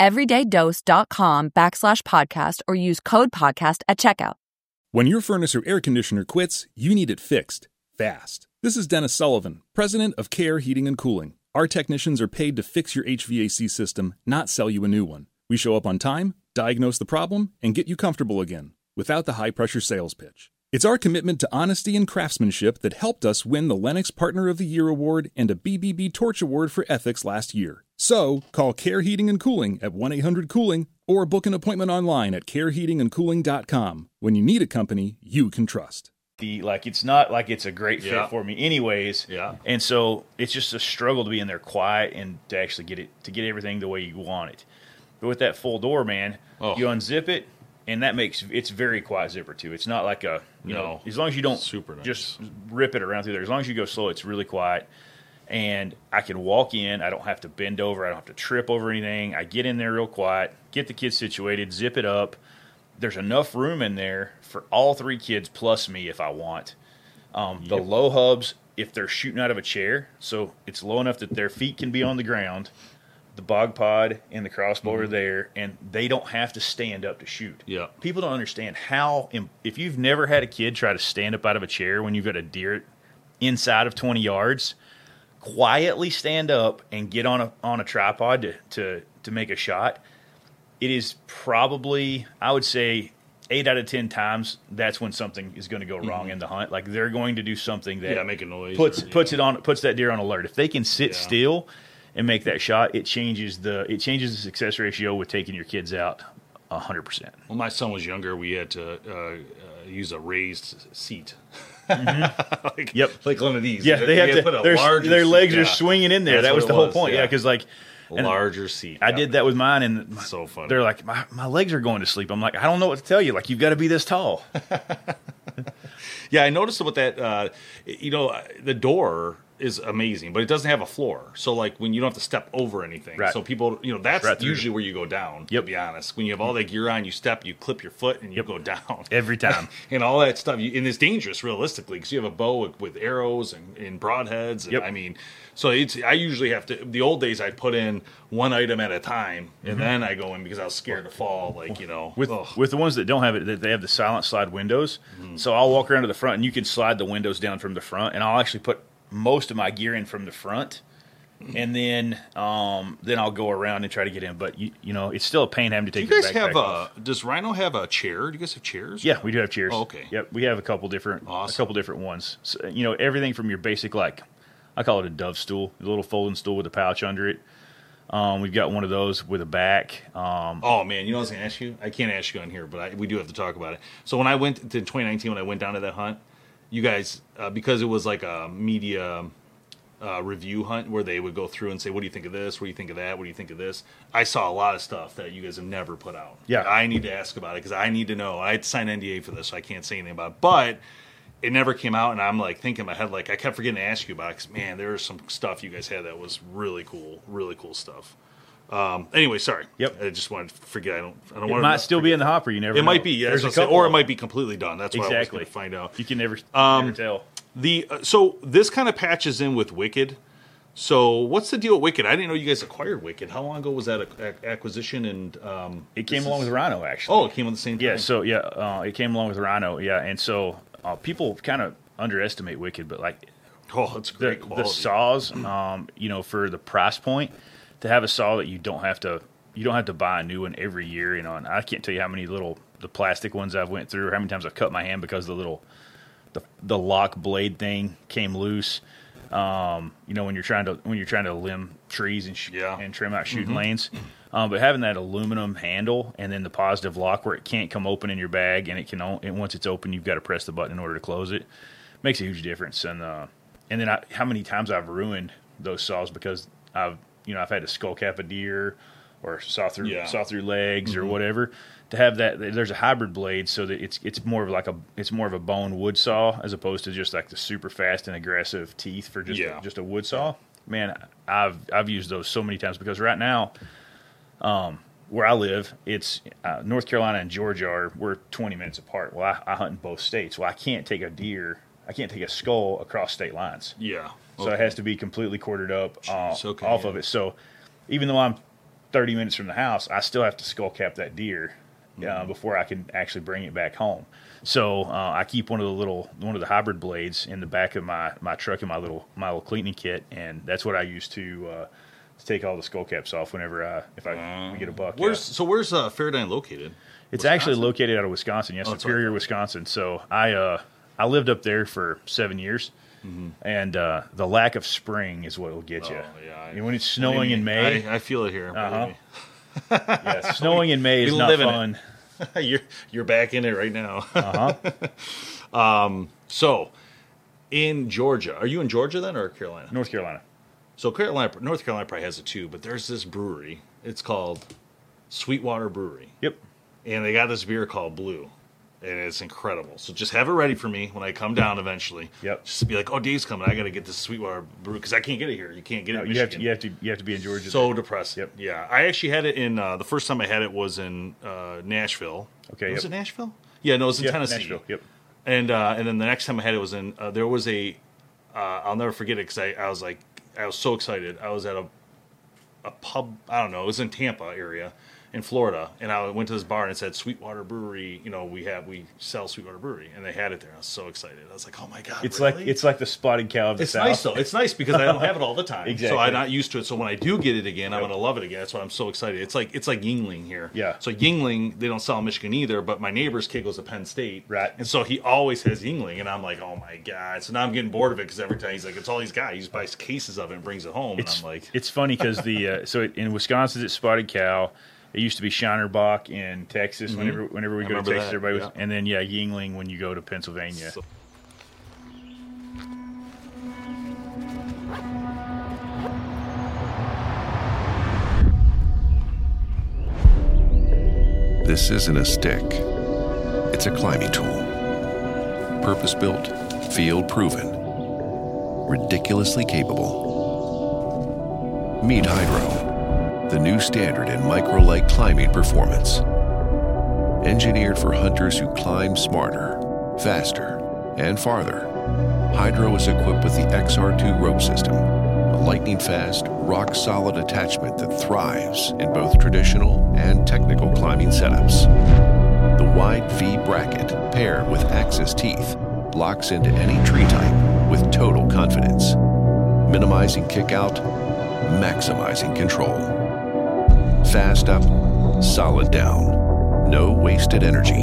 everydaydose.com/podcast or use code podcast at checkout. When your furnace or air conditioner quits, you need it fixed, fast. This is Dennis Sullivan, president of Care Heating and Cooling. Our technicians are paid to fix your HVAC system, not sell you a new one. We show up on time, diagnose the problem, and get you comfortable again, without the high-pressure sales pitch. It's our commitment to honesty and craftsmanship that helped us win the Lennox Partner of the Year Award and a BBB Torch Award for Ethics last year. So, call Care Heating and Cooling at 1-800-COOLING or book an appointment online at careheatingandcooling.com. When you need a company you can trust. It's not like it's a great fit for me anyways. Yeah. And so it's just a struggle to be in there quiet and to actually get everything the way you want it. But with that full door, man, you unzip it, and it's very quiet zipper too. It's not like as long as you don't just rip it around through there, as long as you go slow, it's really quiet. And I can walk in. I don't have to bend over. I don't have to trip over anything. I get in there real quiet, get the kids situated, zip it up. There's enough room in there for all 3 kids plus me if I want. The low hubs, if they're shooting out of a chair, so it's low enough that their feet can be on the ground, the bog pod and the crossbow are there, and they don't have to stand up to shoot. Yeah. People don't understand how, if you've never had a kid try to stand up out of a chair when you've got a deer inside of 20 yards, quietly stand up and get on a tripod to make a shot. It is probably, I would say, 8 out of 10 times that's when something is going to go wrong in the hunt. Like they're going to do something that make a noise, puts that deer on alert. If they can sit still and make that shot, it changes the success ratio with taking your kids out 100%. When my son was younger, we had to use a raised seat. Like one of these. Yeah, they have to put a larger their legs are swinging in there. That was the whole point. Yeah, because larger seat. I did that with mine, and so funny. They're like, my legs are going to sleep. I'm like, I don't know what to tell you. Like, you've got to be this tall. Yeah, I noticed with that. The door is amazing, but it doesn't have a floor. So like when you don't have to step over anything. Right. So people, that's right usually where you go down. To be honest, when you have all that gear on, you step, you clip your foot, and you go down every time, and all that stuff. And it's dangerous, realistically, because you have a bow with arrows and broadheads. And, I mean, so I usually have to. The old days, I put in one item at a time, and then I go in because I was scared to fall. With the ones that don't have it, they have the silent slide windows. So I'll walk around to the front, and you can slide the windows down from the front, and I'll actually put most of my gear in from the front, and then I'll go around and try to get in. But it's still a pain having to take. Do you guys your backpack off. Does Rhino have a chair? Do you guys have chairs? Yeah, we do have chairs. Oh, okay. Yep, we have a couple different ones. So, everything from your basic, like I call it a dove stool, a little folding stool with a pouch under it. We've got one of those with a back. Oh man, I was going to ask you. I can't ask you on here, but we do have to talk about it. So when I went to 2019, when I went down to that hunt, you guys, because it was like a media review hunt where they would go through and say, what do you think of this? What do you think of that? What do you think of this? I saw a lot of stuff that you guys have never put out. Yeah. I need to ask about it because I need to know. I had to sign an NDA for this, so I can't say anything about it. But it never came out, and I'm like thinking in my head, like I kept forgetting to ask you about it because, man, there was some stuff you guys had that was really cool stuff. Anyway, sorry. Yep. I just wanted to forget. I don't want to. It might still be in the hopper. You never know. It might be, yeah. Or it might be completely done. That's what I was going to find out. You can never tell. So this kind of patches in with Wicked. So what's the deal with Wicked? I didn't know you guys acquired Wicked. How long ago was that acquisition? And it came along with Rhino, actually. Oh, it came at the same time. Yeah. So it came along with Rhino. Yeah, and so people kind of underestimate Wicked, but it's great quality. The saws, for the price point, to have a saw that you don't have to you don't have to buy a new one every year. You know, and I can't tell you how many the plastic ones I've went through, or how many times I've cut my hand because the lock blade thing came loose. You know, when you're trying to limb trees and trim out shooting lanes. But having that aluminum handle and then the positive lock where it can't come open in your bag, and and once it's open, you've got to press the button in order to close it, makes a huge difference. And then how many times I've ruined those saws because I've had to skull cap a deer or saw through legs or whatever. To have that, there's a hybrid blade, so that it's more of a bone wood saw as opposed to just like the super fast and aggressive teeth for just a wood saw. Man, I've used those so many times because right now, where I live, it's North Carolina and Georgia we're 20 minutes apart. Well, I hunt in both states. Well, I can't take a skull across state lines. Yeah. So it has to be completely corded up off of it. So even though I'm 30 minutes from the house, I still have to skull cap that deer before I can actually bring it back home. So I keep one of the hybrid blades in the back of my truck in my little cleaning kit, and that's what I use to take all the skull caps off whenever we get a buck. Where's Fairdyne located? It's actually located out of Wisconsin, Superior, Wisconsin. So I lived up there for 7 years. And the lack of spring is what will get you. Yeah, I mean, when it's snowing in May, I feel it here. Yeah, snowing in May is not fun. You're back in it right now. So, in Georgia, are you in Georgia then or Carolina? North Carolina. So North Carolina probably has it too, but there's this brewery. It's called Sweetwater Brewery. Yep. And they got this beer called Blue. And it's incredible. So just have it ready for me when I come down eventually. Yep. Just be like, oh, Dave's coming. I got to get this Sweetwater Brew because I can't get it here. You can't get it in Michigan. You have to be in Georgia. So depressing. Yep. Yeah. I actually had it in the first time I had it was in Nashville. Okay. Was it Nashville? Yeah, no, it was in Tennessee. Nashville. Yep. And then the next time I had it was in there was a I'll never forget it because I was so excited. I was at a pub. I don't know. It was in Tampa area. In Florida, and I went to this bar and it said Sweetwater Brewery. You know, we sell Sweetwater Brewery, and they had it there. I was so excited. I was like, oh my god, it's really? It's like the spotted cow of the South. Nice though. It's nice because I don't have it all the time. Exactly. So I'm not used to it. So when I do get it again, I'm gonna love it again. That's why I'm so excited. It's like Yuengling here. Yeah. So Yuengling, they don't sell in Michigan either, but my neighbor's kid goes to Penn State, right? And so he always has Yuengling, and I'm like, oh my god. So now I'm getting bored of it because every time he's like, it's all he's got. He just buys cases of it and brings it home, and I'm like, it's funny because in Wisconsin it's spotted cow. It used to be Shinerbach in Texas. Whenever we go to Texas, everybody was, and then Yuengling when you go to Pennsylvania. This isn't a stick. It's a climbing tool. Purpose-built, field-proven, ridiculously capable. Meet Hydro, the new standard in micro-leg climbing performance. Engineered for hunters who climb smarter, faster, and farther, Hydro is equipped with the XR2 rope system, a lightning-fast, rock-solid attachment that thrives in both traditional and technical climbing setups. The wide V bracket, paired with Axis teeth, locks into any tree type with total confidence, minimizing kick-out, maximizing control. Fast up, solid down. No wasted energy.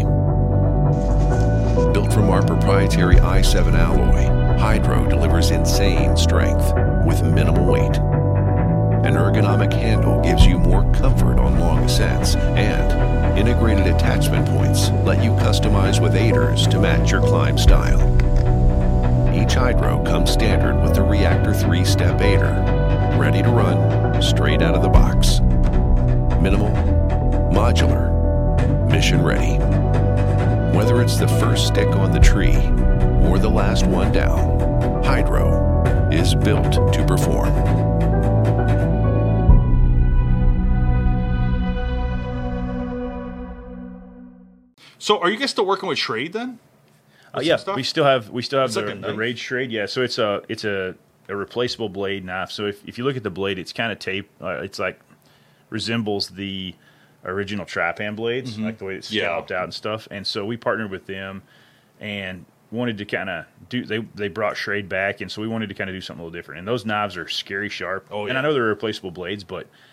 Built from our proprietary i7 alloy, Hydro delivers insane strength with minimal weight. An ergonomic handle gives you more comfort on long ascents, and integrated attachment points let you customize with aiders to match your climb style. Each Hydro comes standard with the Reactor 3-step aider, ready to run straight out of the box. Minimal, modular, mission ready. Whether it's the first stick on the tree or the last one down, Hydro is built to perform. So are you guys still working with Schrade then? Yeah, we still have the Rage Schrade. Yeah, so it's a replaceable blade knife. So if you look at the blade, it's kind of taped. It's like resembles the original Trypan blades, like the way it's scalloped out and stuff. And so we partnered with them and wanted to kind of do. They brought Schrade back, and so we wanted to kind of do something a little different. And those knives are scary sharp. Oh, yeah. And I know they're replaceable blades, but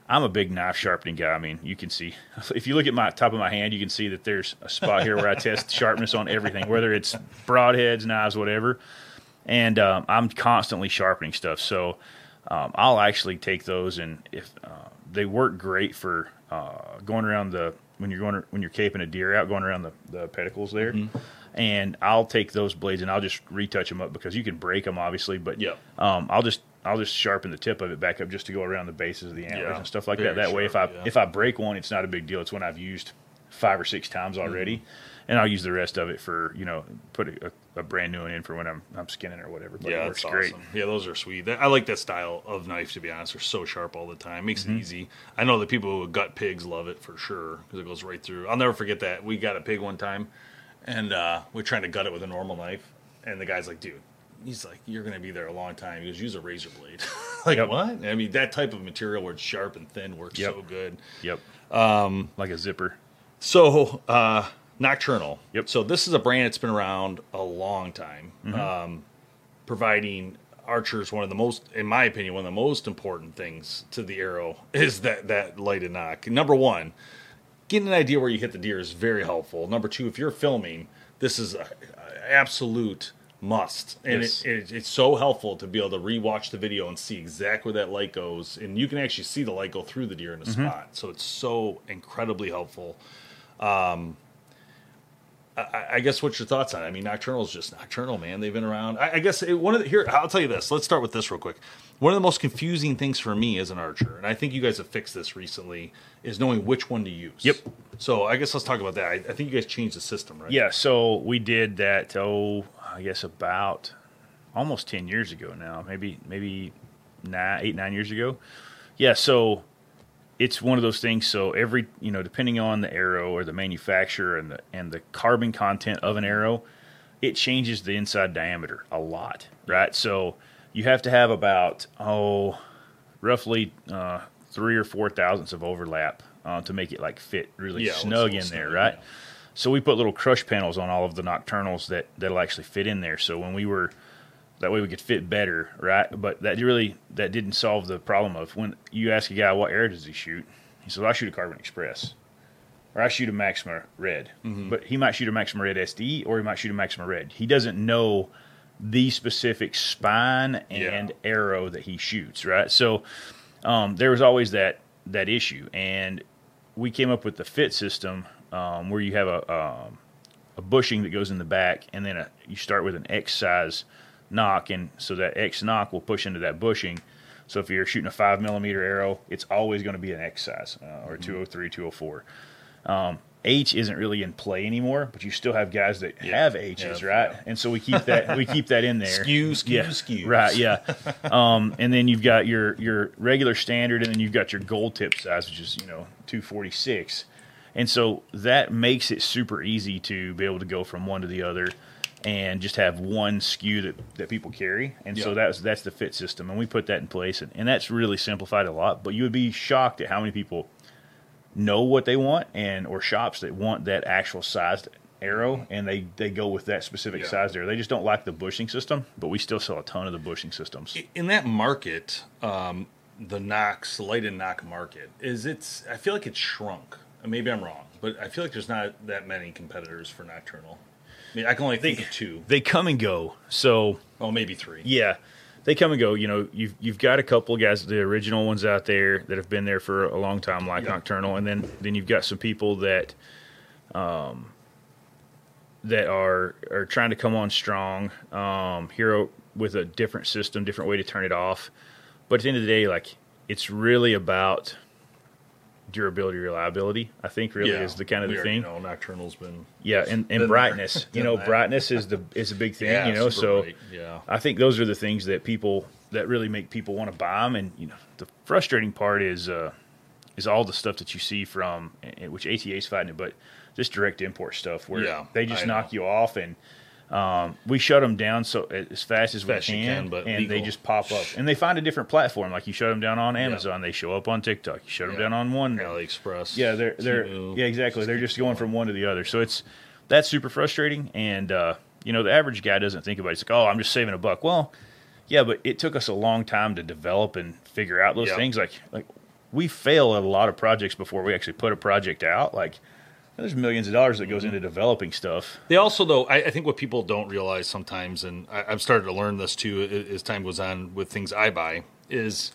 I'm a big knife sharpening guy. I mean, you can see, if you look at my top of my hand, you can see that there's a spot here where I test sharpness on everything, whether it's broadheads, knives, whatever. And I'm constantly sharpening stuff. So I'll actually take those, and if they work great for going around when you're caping a deer out, going around the pedicles there. Mm-hmm. And I'll take those blades and I'll just retouch them up, because you can break them obviously, but I'll just sharpen the tip of it back up just to go around the bases of the antlers and stuff like that. That way, if I break one, it's not a big deal. It's when I've used 5 or 6 times already, and I'll use the rest of it for put a brand new one in for when I'm skinning or whatever. But it works great. Yeah, those are sweet. I like that style of knife, to be honest. They're so sharp all the time. Makes it easy. I know the people who gut pigs love it for sure, because it goes right through. I'll never forget that. We got a pig one time, and we're trying to gut it with a normal knife, and the guy's like, dude, he's like, you're going to be there a long time. He goes, use a razor blade. What? I mean, that type of material where it's sharp and thin works so good. Yep. Like a zipper. So, Nocturnal. Yep. So this is a brand that's been around a long time, providing archers one of the most, in my opinion, one of the most important things to the arrow is that lighted nock. Number one, getting an idea where you hit the deer is very helpful. Number two, if you're filming, this is an absolute must. And it's so helpful to be able to rewatch the video and see exactly where that light goes. And you can actually see the light go through the deer in a spot. So it's so incredibly helpful. I guess what's your thoughts on it? I mean, Nocturnal is just Nocturnal, man. They've been around. I guess here, I'll tell you this. Let's start with this real quick. One of the most confusing things for me as an archer, and I think you guys have fixed this recently, is knowing which one to use. Yep. So I guess let's talk about that. I think you guys changed the system, right? Yeah, so we did that, I guess about almost 10 years ago now, maybe 8, 9 years ago. Yeah, so it's one of those things. So every, depending on the arrow or the manufacturer and the carbon content of an arrow, it changes the inside diameter a lot, right? So you have to have about, roughly 3 or 4 thousandths of overlap to make it fit really snug in there, right? Yeah. So we put little crush panels on all of the Nocturnals that'll actually fit in there. So that way we could fit better, right? But that didn't solve the problem of when you ask a guy what arrow does he shoot, he says, I shoot a Carbon Express, or I shoot a Maxima Red. Mm-hmm. But he might shoot a Maxima Red SD, or he might shoot a Maxima Red. He doesn't know the specific spine and arrow that he shoots, right? So there was always that issue, and we came up with the fit system where you have a bushing that goes in the back, and then you start with an X size knock, and so that X knock will push into that bushing. So if you're shooting a 5mm arrow, it's always going to be an X size or 203, 204. H isn't really in play anymore, but you still have guys that have H's, right? Yeah. And so we keep that in there. Skew. Right, yeah. And then you've got your regular standard, and then you've got your gold tip size, which is 246. And so that makes it super easy to be able to go from one to the other and just have one skew that people carry. And so that's the fit system. And we put that in place, and that's really simplified a lot. But you would be shocked at how many people know what they want, or shops that want that actual sized arrow, and they go with that specific sized arrow. They just don't like the bushing system, but we still sell a ton of the bushing systems. In that market, the lighted knock market, I feel like it's shrunk. Maybe I'm wrong, but I feel like there's not that many competitors for Nocturnal. I mean, I can only think of 2. They come and go. So, maybe 3. Yeah, they come and go. You've got a couple of guys, the original ones out there that have been there for a long time, like Nocturnal, and then you've got some people that are trying to come on strong here with a different system, different way to turn it off. But at the end of the day, it's really about durability, reliability, I think is the kind of the thing. Nocturnal's been and brightness. Brightness is a big thing. So bright. I think those are the things that really make people want to buy them. And the frustrating part is all the stuff that you see from which ATA's fighting it, but just direct import stuff where they just knock you off, and we shut them down as fast as we can, but and they just pop up, and they find a different platform. Like you shut them down on Amazon, they show up on TikTok. You shut them down on one AliExpress. Yeah, they're exactly. They're just going from one to the other. So that's super frustrating. And the average guy doesn't think about it. It's like, I'm just saving $1. Well, yeah, but it took us a long time to develop and figure out those things. Like we fail at a lot of projects before we actually put a project out. Like, there's millions of dollars that goes into developing stuff. They also, though, I think what people don't realize sometimes, and I've started to learn this too as time goes on with things I buy, is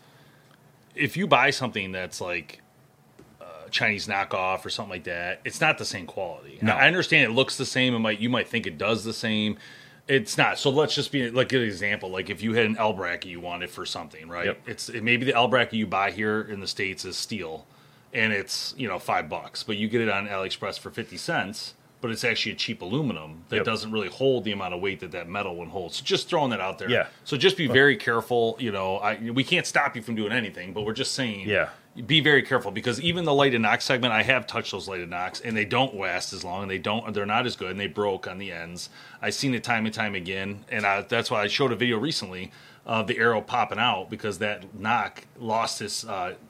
if you buy something that's like Chinese knockoff or something like that, it's not the same quality. No. I understand it looks the same. You might think it does the same. It's not. So let's just be like an example. Like if you had an L bracket you wanted for something, right? Yep. Maybe the L bracket you buy here in the States is steel, and it's $5, but you get it on AliExpress for 50 cents. But it's actually a cheap aluminum that doesn't really hold the amount of weight that metal one holds. So just throwing that out there. Yeah. So just be very careful. We can't stop you from doing anything, but we're just saying. Yeah. Be very careful, because even the lighted knock segment, I have touched those lighted knocks, and they don't last as long, and they're not as good, and they broke on the ends. I've seen it time and time again, and that's why I showed a video recently of the arrow popping out, because that knock lost its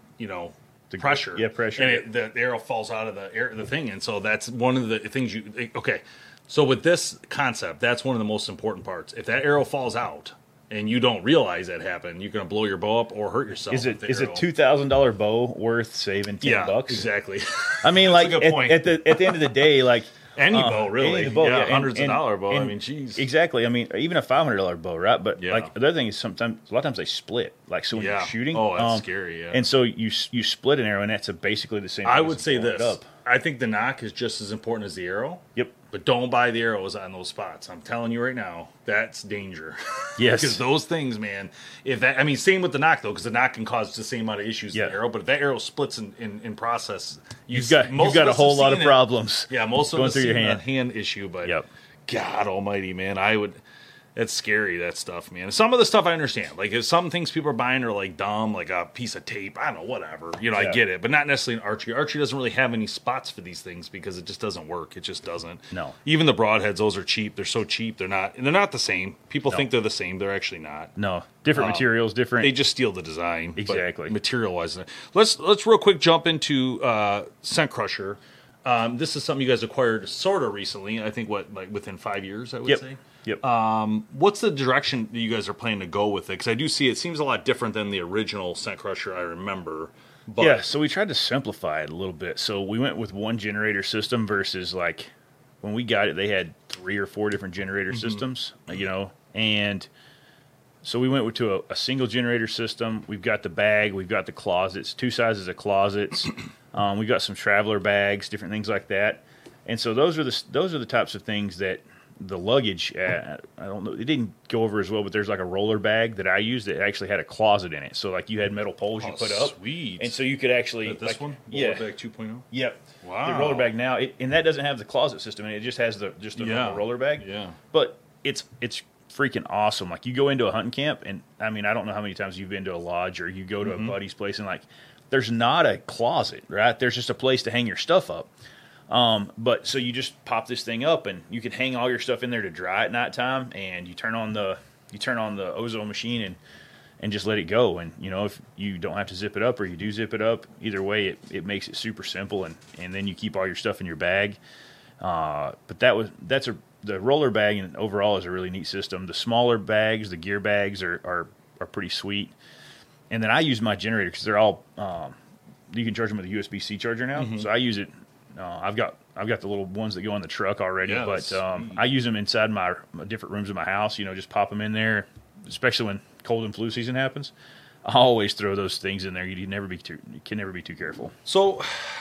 pressure. Yeah, pressure. And the arrow falls out of the thing, and so that's one of the things okay. So with this concept, that's one of the most important parts. If that arrow falls out and you don't realize that happened, you're going to blow your bow up or hurt yourself. Is a $2,000 bow worth saving $10? Exactly. I mean, like a good point. at the end of the day, like any bow, really, any bow, hundreds of dollar bow. I mean, geez, exactly. I mean, even a $500 bow, right? But like the other thing is a lot of times they split. Like so when you're shooting, that's scary. Yeah, and so you split an arrow, and that's basically the same. I would say this. I think the knock is just as important as the arrow. Yep. But don't buy the arrows on those spots. I'm telling you right now, that's danger. Yes. Because those things, man, same with the knock, though, because the knock can cause the same amount of issues as the arrow. But if that arrow splits in process, you've got a whole lot of problems. Yeah, most of going us through your hand issue. But God almighty, man, it's scary, that stuff, man. Some of the stuff I understand. Like, if some things people are buying are, like, dumb, like a piece of tape. I don't know, whatever. I get it. But not necessarily in archery. Archery doesn't really have any spots for these things because it just doesn't work. It just doesn't. No. Even the broadheads, those are cheap. They're so cheap. They're not the same. People think they're the same. They're actually not. No. Different materials, different. They just steal the design. Exactly. Material-wise. Let's real quick jump into Scent Crusher. This is something you guys acquired sort of recently. I think, within 5 years, I would say? Yep. What's the direction that you guys are planning to go with it? Because I do see it seems a lot different than the original Scent Crusher I remember. But so we tried to simplify it a little bit. So we went with one generator system versus, like, when we got it, they had 3 or 4 different generator systems, and so we went to a single generator system. We've got the bag, we've got the closets, 2 sizes of closets. We've got some traveler bags, different things like that. And so those are the types of things that the luggage, I don't know, it didn't go over as well, but there's like a roller bag that I used that actually had a closet in it. So like you had metal poles you put up. Sweet. And so you could actually... this one? Yeah. Roller bag 2.0? Yep. Wow. The roller bag now, and that doesn't have the closet system, and it just has the normal roller bag. Yeah. But it's freaking awesome. Like you go into a hunting camp, and I mean, I don't know how many times you've been to a lodge or you go to a buddy's place, and like there's not a closet, right? There's just a place to hang your stuff up. But so you just pop this thing up, and you can hang all your stuff in there to dry at nighttime, and you turn on the ozone machine and just let it go. And if you don't have to zip it up or you do zip it up, either way it makes it super simple, and then you keep all your stuff in your bag. But the roller bag and overall is a really neat system. The smaller bags, the gear bags are pretty sweet. And then I use my generator because they're all you can charge them with a USB-C charger now. So I use it. I've got the little ones that go in the truck already, but I use them inside my different rooms of my house. Just pop them in there, especially when cold and flu season happens. I always throw those things in there. You can never be too careful. So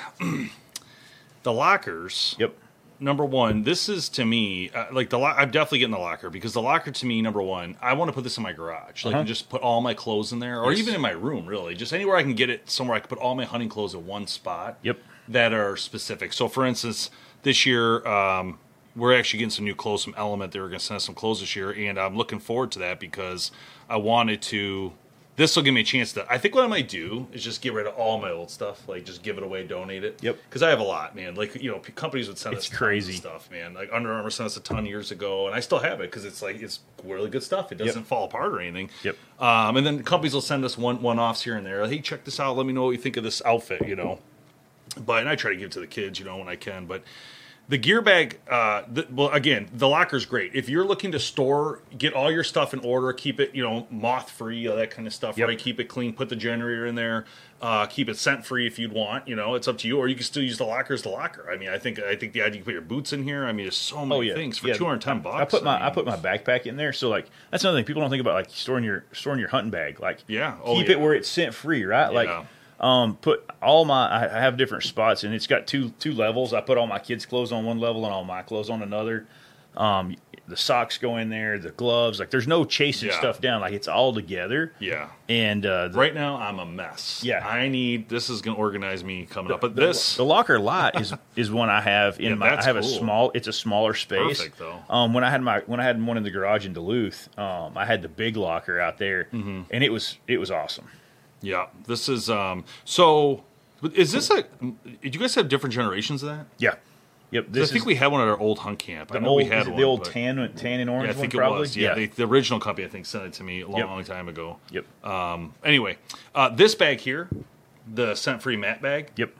the lockers. Yep. Number one, this is to me I'm definitely getting the locker because the locker to me, number one, I want to put this in my garage, and just put all my clothes in there, or even in my room, really, just anywhere I can get it somewhere I can put all my hunting clothes in one spot. Yep. That are specific. So, for instance, this year we're actually getting some new clothes from Element. They were going to send us some clothes this year, and I'm looking forward to that because I wanted to. This will give me a chance to. I think what I might do is just get rid of all my old stuff, like just give it away, donate it. Yep. Because I have a lot, man. Like companies would send us crazy stuff, man. Like Under Armour sent us a ton years ago, and I still have it because it's really good stuff. It doesn't fall apart or anything. Yep. And then companies will send us one-offs here and there. Hey, check this out. Let me know what you think of this outfit. But and I try to give it to the kids, when I can. But The gear bag, again, the locker's great. If you're looking to get all your stuff in order, keep it, moth-free, all that kind of stuff, right? Keep it clean, put the generator in there, keep it scent-free if you'd want, it's up to you. Or you can still use the locker as the locker. I mean, I think the idea you can put your boots in here. I mean, there's so many things for $210. I put my backpack in there, so like that's another thing people don't think about, like storing your hunting bag. Like, keep it where it's scent-free, right? Like. Put all I have different spots, and it's got two levels. I put all my kids' clothes on one level and all my clothes on another. The socks go in there, the gloves. Like, there's no chasing stuff down. Like, it's all together. Yeah. And right now, I'm a mess. Yeah. this is going to organize me coming up. But the locker lot is one I have in my. I have it's a smaller space. Perfect though. When I had one in the garage in Duluth, I had the big locker out there, and it was awesome. Yeah, this is so. Is this do you guys have different generations of that? Yeah, yep. I think we had one at our old hunt camp. I know we had one. The old tan and orange. Yeah, I think one, probably. It was. Yeah, the original company I think sent it to me a long time ago. Yep. Anyway, this bag here, the scent-free mat bag. Yep.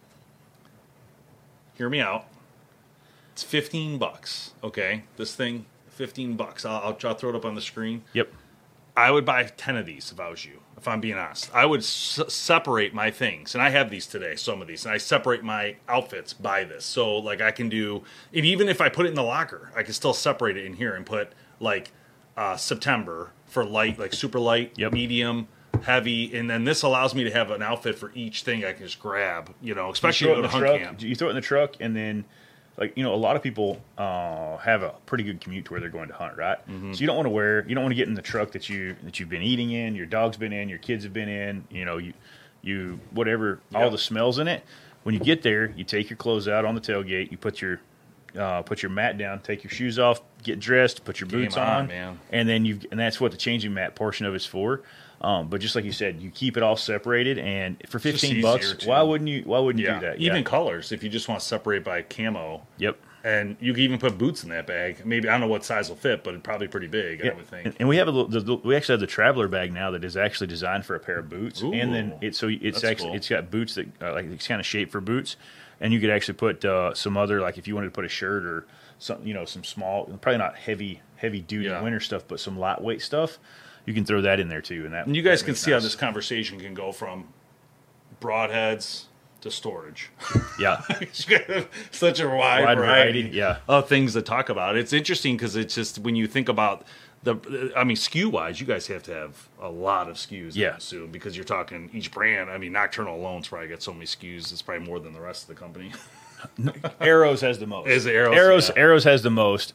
Hear me out. It's $15. Okay, this thing $15. I'll throw it up on the screen. Yep. I would buy 10 of these if I was you, if I'm being honest. I would separate my things, and I have these today, some of these, and I separate my outfits by this. So, like, I can do, and even if I put it in the locker, I can still separate it in here and put, like, September for light, like super light, medium, heavy, and then this allows me to have an outfit for each thing I can just grab, especially to go to hunt camp. You throw it in the truck, and then, like, a lot of people have a pretty good commute to where they're going to hunt, right? Mm-hmm. So you don't want to get in the truck that you've been eating in, your dog's been in, your kids have been in, you whatever, all the smells in it. When you get there, you take your clothes out on the tailgate, you put your mat down, take your shoes off, get dressed, put your boots on, man. And then and that's what the changing mat portion of it's for. But just like you said, you keep it all separated, and for $15, why wouldn't you do that? Even colors, if you just want to separate by camo. Yep. And you can even put boots in that bag. Maybe, I don't know what size will fit, but it's probably pretty big, I would think. And we have we actually have the traveler bag now that is actually designed for a pair of boots. Ooh, and then it's cool. It's got boots that it's kind of shaped for boots, and you could actually put some other, like if you wanted to put a shirt or some some small, probably not heavy duty winter stuff, but some lightweight stuff. You can throw that in there too, and you guys can see how this conversation can go from broadheads to storage. Yeah, such a wide variety of things to talk about. It's interesting because it's just when you think about SKU wise, you guys have to have a lot of SKUs. I assume, because you're talking each brand. I mean, Nocturnal alone's probably got so many SKUs. It's probably more than the rest of the company. Arrows has the most. Arrows has the most.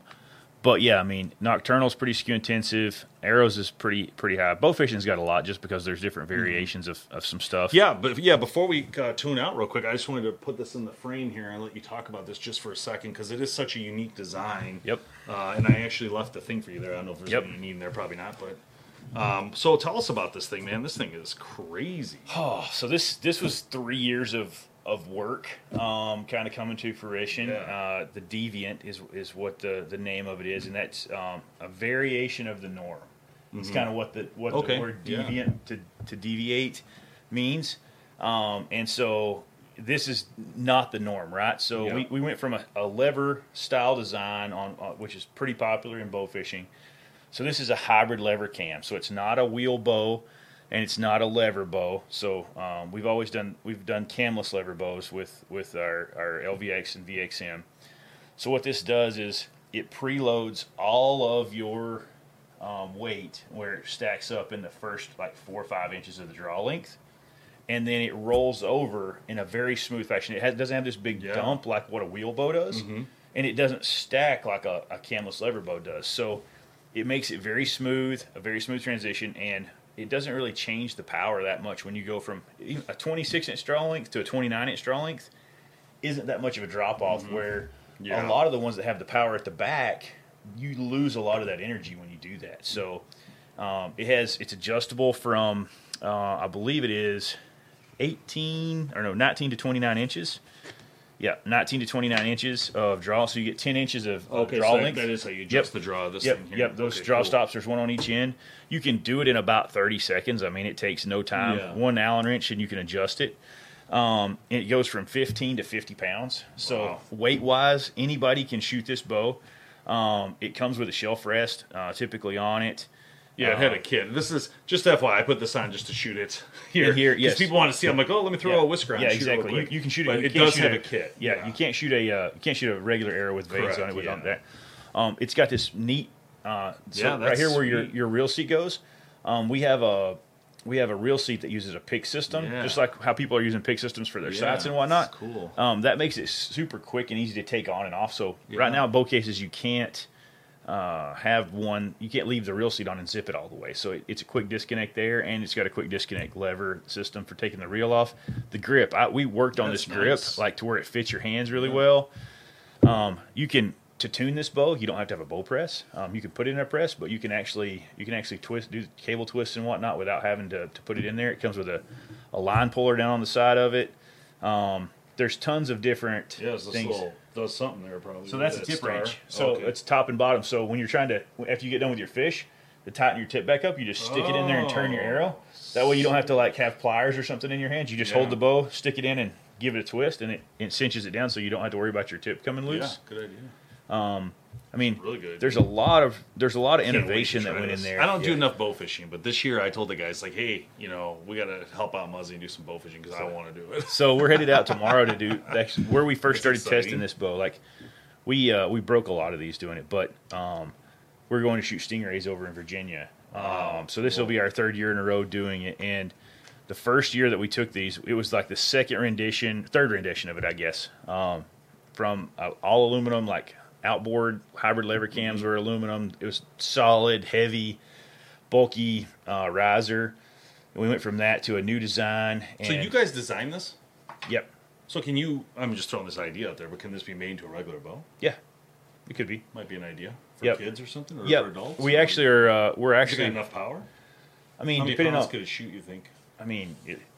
But yeah, I mean, Nocturnal's pretty SKU intensive. Arrows is pretty high. Bow fishing's got a lot just because there's different variations of some stuff. Yeah, but before we tune out real quick, I just wanted to put this in the frame here and let you talk about this just for a second because it is such a unique design. Yep. And I actually left the thing for you there. I don't know if there's any need in there, probably not. But so tell us about this thing, man. This thing is crazy. Oh, so this was 3 years of work kind of coming to fruition. The Deviant is what the name of it is, and that's a variation of the norm. It's kind of what the word deviant to deviate means. And so this is not the norm, right? So we went from a lever style design on which is pretty popular in bow fishing. So this is a hybrid lever cam. So it's not a wheel bow, and it's not a lever bow. So we've done camless lever bows with our LVX and VXM. So what this does is it preloads all of your weight where it stacks up in the first 4 or 5 inches of the draw length, and then it rolls over in a very smooth fashion. It doesn't have this big dump like what a wheel bow does, and it doesn't stack like a camless lever bow does. So it makes it very smooth, a very smooth transition, and it doesn't really change the power that much when you go from a 26-inch draw length to a 29-inch draw length. Isn't that much of a drop-off where a lot of the ones that have the power at the back, you lose a lot of that energy when you do that. So it's adjustable from, I believe it is 19 to 29 inches. Yeah, 19 to 29 inches of draw, so you get 10 inches of draw length. That is how you adjust the draw of this thing here. Yep, those draw stops, there's one on each end. You can do it in about 30 seconds. I mean, it takes no time. Yeah. One Allen wrench, and you can adjust it. It goes from 15 to 50 pounds. So weight-wise, anybody can shoot this bow. It comes with a shelf rest, typically on it. Yeah, it had a kit. This is just FYI. I put this on just to shoot it here. Yes. People want to see. I'm like, oh, let me throw a whisker on. Yeah, shoot exactly. It You can shoot it. But You it can't does shoot have a kit. Yeah, you can't shoot a regular arrow with vanes on it without that. It's got this neat. Right here where your reel seat goes. We have a reel seat that uses a pick system, just like how people are using pick systems for their sights and whatnot. Cool. That makes it super quick and easy to take on and off. So right now, bow cases you can't have one. You can't leave the reel seat on and zip it all the way. So it's a quick disconnect there, and it's got a quick disconnect lever system for taking the reel off. The grip, we worked on this grip like to where it fits your hands really well. You can. To tune this bow, you don't have to have a bow press. You can put it in a press, but you can actually twist, do cable twists and whatnot without having to put it in there. It comes with a line puller down on the side of it. There's tons of different things. Does something there probably. So that's a tip wrench. So it's top and bottom. So when you're trying to, after you get done with your fish, to tighten your tip back up, you just stick it in there and turn your arrow. That way you don't have to like have pliers or something in your hands. You just hold the bow, stick it in, and give it a twist, and it cinches it down so you don't have to worry about your tip coming loose. Yeah, good idea. I mean, really good. There's a lot of innovation that went in there. I don't do enough bow fishing, but this year I told the guys like, hey, we got to help out Muzzy and do some bow fishing because I want to do it. So we're headed out tomorrow to do where we first started testing this bow. Like we broke a lot of these doing it, but we're going to shoot stingrays over in Virginia. So this will be our third year in a row doing it, and the first year that we took these, it was like the third rendition of it, I guess, from all aluminum, like outboard hybrid lever cams were aluminum. It was solid, heavy, bulky riser. And we went from that to a new design. So you guys designed this? Yep. So I'm just throwing this idea out there, but can this be made into a regular bow? Yeah, it could be. Might be an idea for kids or something, or for adults? We actually are. We're actually got enough power. I mean, how many depending pounds on could it shoot? You think? I mean,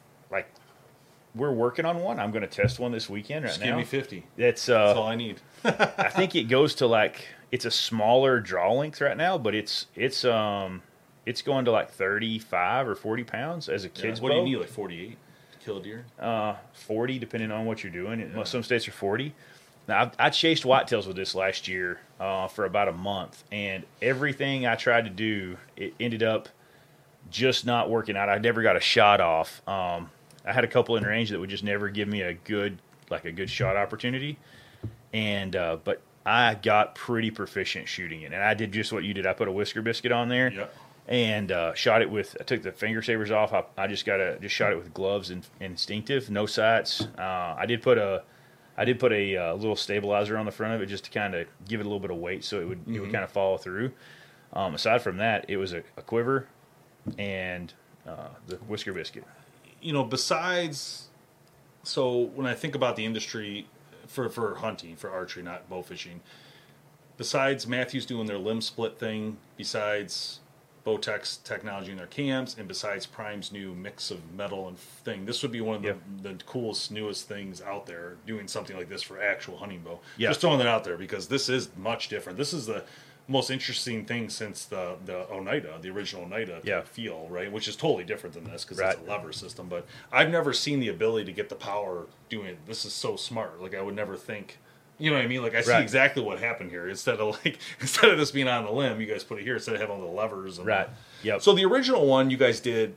we're working on one. I'm going to test one this weekend Just now. Give me 50. That's all I need. I think it goes to it's a smaller draw length right now, but it's going to like 35 or 40 pounds as a kid's bow. What do you need, like 48 to kill a deer? 40, depending on what you're doing. Some states are 40. Now, I chased whitetails with this last year for about a month, and everything I tried to do, it ended up just not working out. I never got a shot off. I had a couple in range that would just never give me a good shot opportunity, and but I got pretty proficient shooting it, and I did just what you did. I put a whisker biscuit on there, and shot it with. I took the finger savers off. I just shot it with gloves and instinctive, no sights. I did put a little stabilizer on the front of it just to kind of give it a little bit of weight, so it would kind of follow through. Aside from that, it was a quiver and the whisker biscuit. Besides, so when I think about the industry for hunting, for archery, not bow fishing, besides Matthews doing their limb split thing, besides Bowtech's technology in their cams, and besides Prime's new mix of metal and thing, this would be one of the coolest, newest things out there, doing something like this for actual hunting bow. Just throwing that out there because this is much different. This is the most interesting thing since the Oneida, the original Oneida feel, right? Which is totally different than this because it's a lever system. But I've never seen the ability to get the power doing it. This is so smart. Like I would never think, you know what I mean? Like I see exactly what happened here. Instead of this being on the limb, you guys put it here instead of having all the levers. And So the original one you guys did,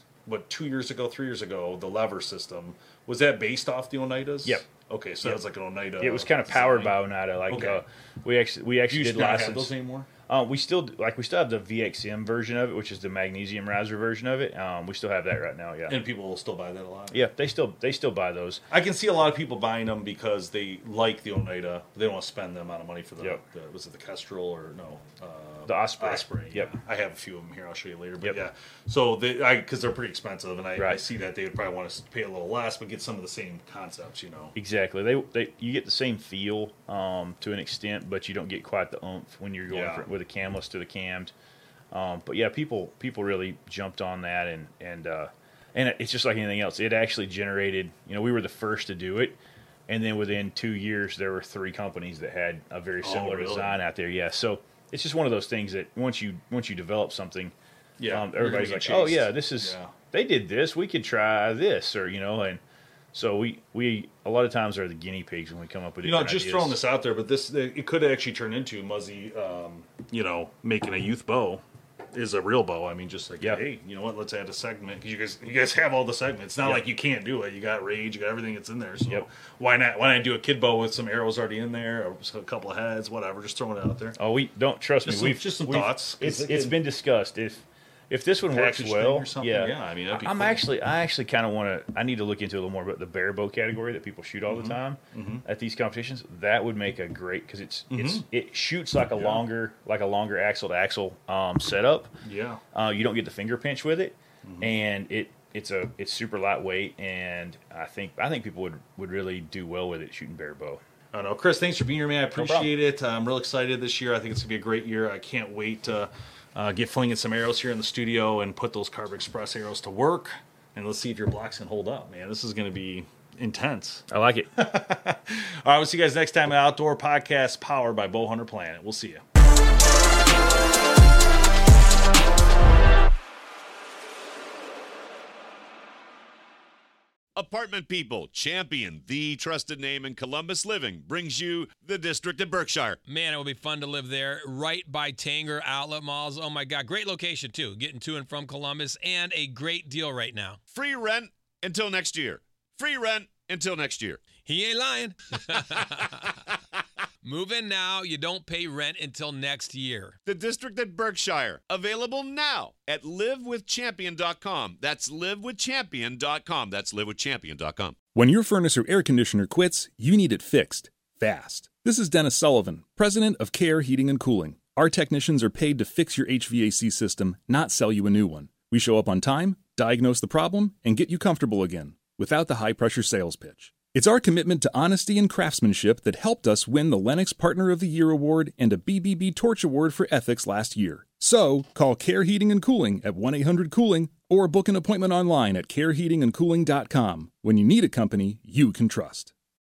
3 years ago, the lever system, was that based off the Oneidas? Yep. Okay, so that was like an Oneida. It was kind of powered by Oneida. We actually did license. Have those anymore? We still have the VXM version of it, which is the magnesium riser version of it. We still have that right now. Yeah. And people will still buy that a lot. Yeah, they still buy those. I can see a lot of people buying them because they like the Oneida. They don't want to spend the amount of money for the was it the Kestrel or no? The Osprey. Osprey. Yep. Yeah. I have a few of them here. I'll show you later. But so because they're pretty expensive, and I see that they would probably want to pay a little less, but get some of the same concepts. Exactly. You get the same feel to an extent, but you don't get quite the oomph when you're going with a camless to the cammed. But yeah, people really jumped on that, and it's just like anything else. It actually generated. We were the first to do it, and then within 2 years, there were 3 companies that had a very similar design out there. Yeah, so it's just one of those things that once you develop something, everybody's like, oh yeah, this is they did this. We could try this, or and So we a lot of times are the guinea pigs when we come up with just ideas. throwing this out there, but it could actually turn into Muzzy, making a youth bow is a real bow. I mean, just like, hey, you know what? Let's add a segment because you guys have all the segments. It's not like you can't do it. You got Rage, you got everything that's in there. So why not do a kid bow with some arrows already in there, or a couple of heads, whatever? Just throwing it out there. Oh, we don't trust me. We've just some thoughts. It's been discussed. If this one works well, I mean, that'd be cool. I actually kind of want to. I need to look into a little more about the bear bow category that people shoot all the time at these competitions. That would make a great because it shoots like a longer axle to axle setup. Yeah, you don't get the finger pinch with it, and it's super lightweight, and I think people would really do well with it shooting bear bow. I don't know, Chris. Thanks for being here, man. I appreciate it. I'm real excited this year. I think it's gonna be a great year. I can't wait to get flinging some arrows here in the studio and put those Carbon Express arrows to work. And let's see if your blocks can hold up, man. This is going to be intense. I like it. All right, we'll see you guys next time at Outdoor Podcast powered by Bowhunter Planet. We'll see you. Apartment People, Champion, the trusted name in Columbus living, brings you the District of Berkshire. Man, it will be fun to live there, right by Tanger Outlet Malls. Oh my God, great location too, getting to and from Columbus, and a great deal right now. Free rent until next year. Free rent until next year. He ain't lying. Move in now. You don't pay rent until next year. The District at Berkshire. Available now at livewithchampion.com. That's livewithchampion.com. That's livewithchampion.com. When your furnace or air conditioner quits, you need it fixed fast. This is Dennis Sullivan, president of Care Heating and Cooling. Our technicians are paid to fix your HVAC system, not sell you a new one. We show up on time, diagnose the problem, and get you comfortable again, without the high-pressure sales pitch. It's our commitment to honesty and craftsmanship that helped us win the Lennox Partner of the Year Award and a BBB Torch Award for Ethics last year. So, call Care Heating and Cooling at 1-800-COOLING or book an appointment online at careheatingandcooling.com. When you need a company you can trust.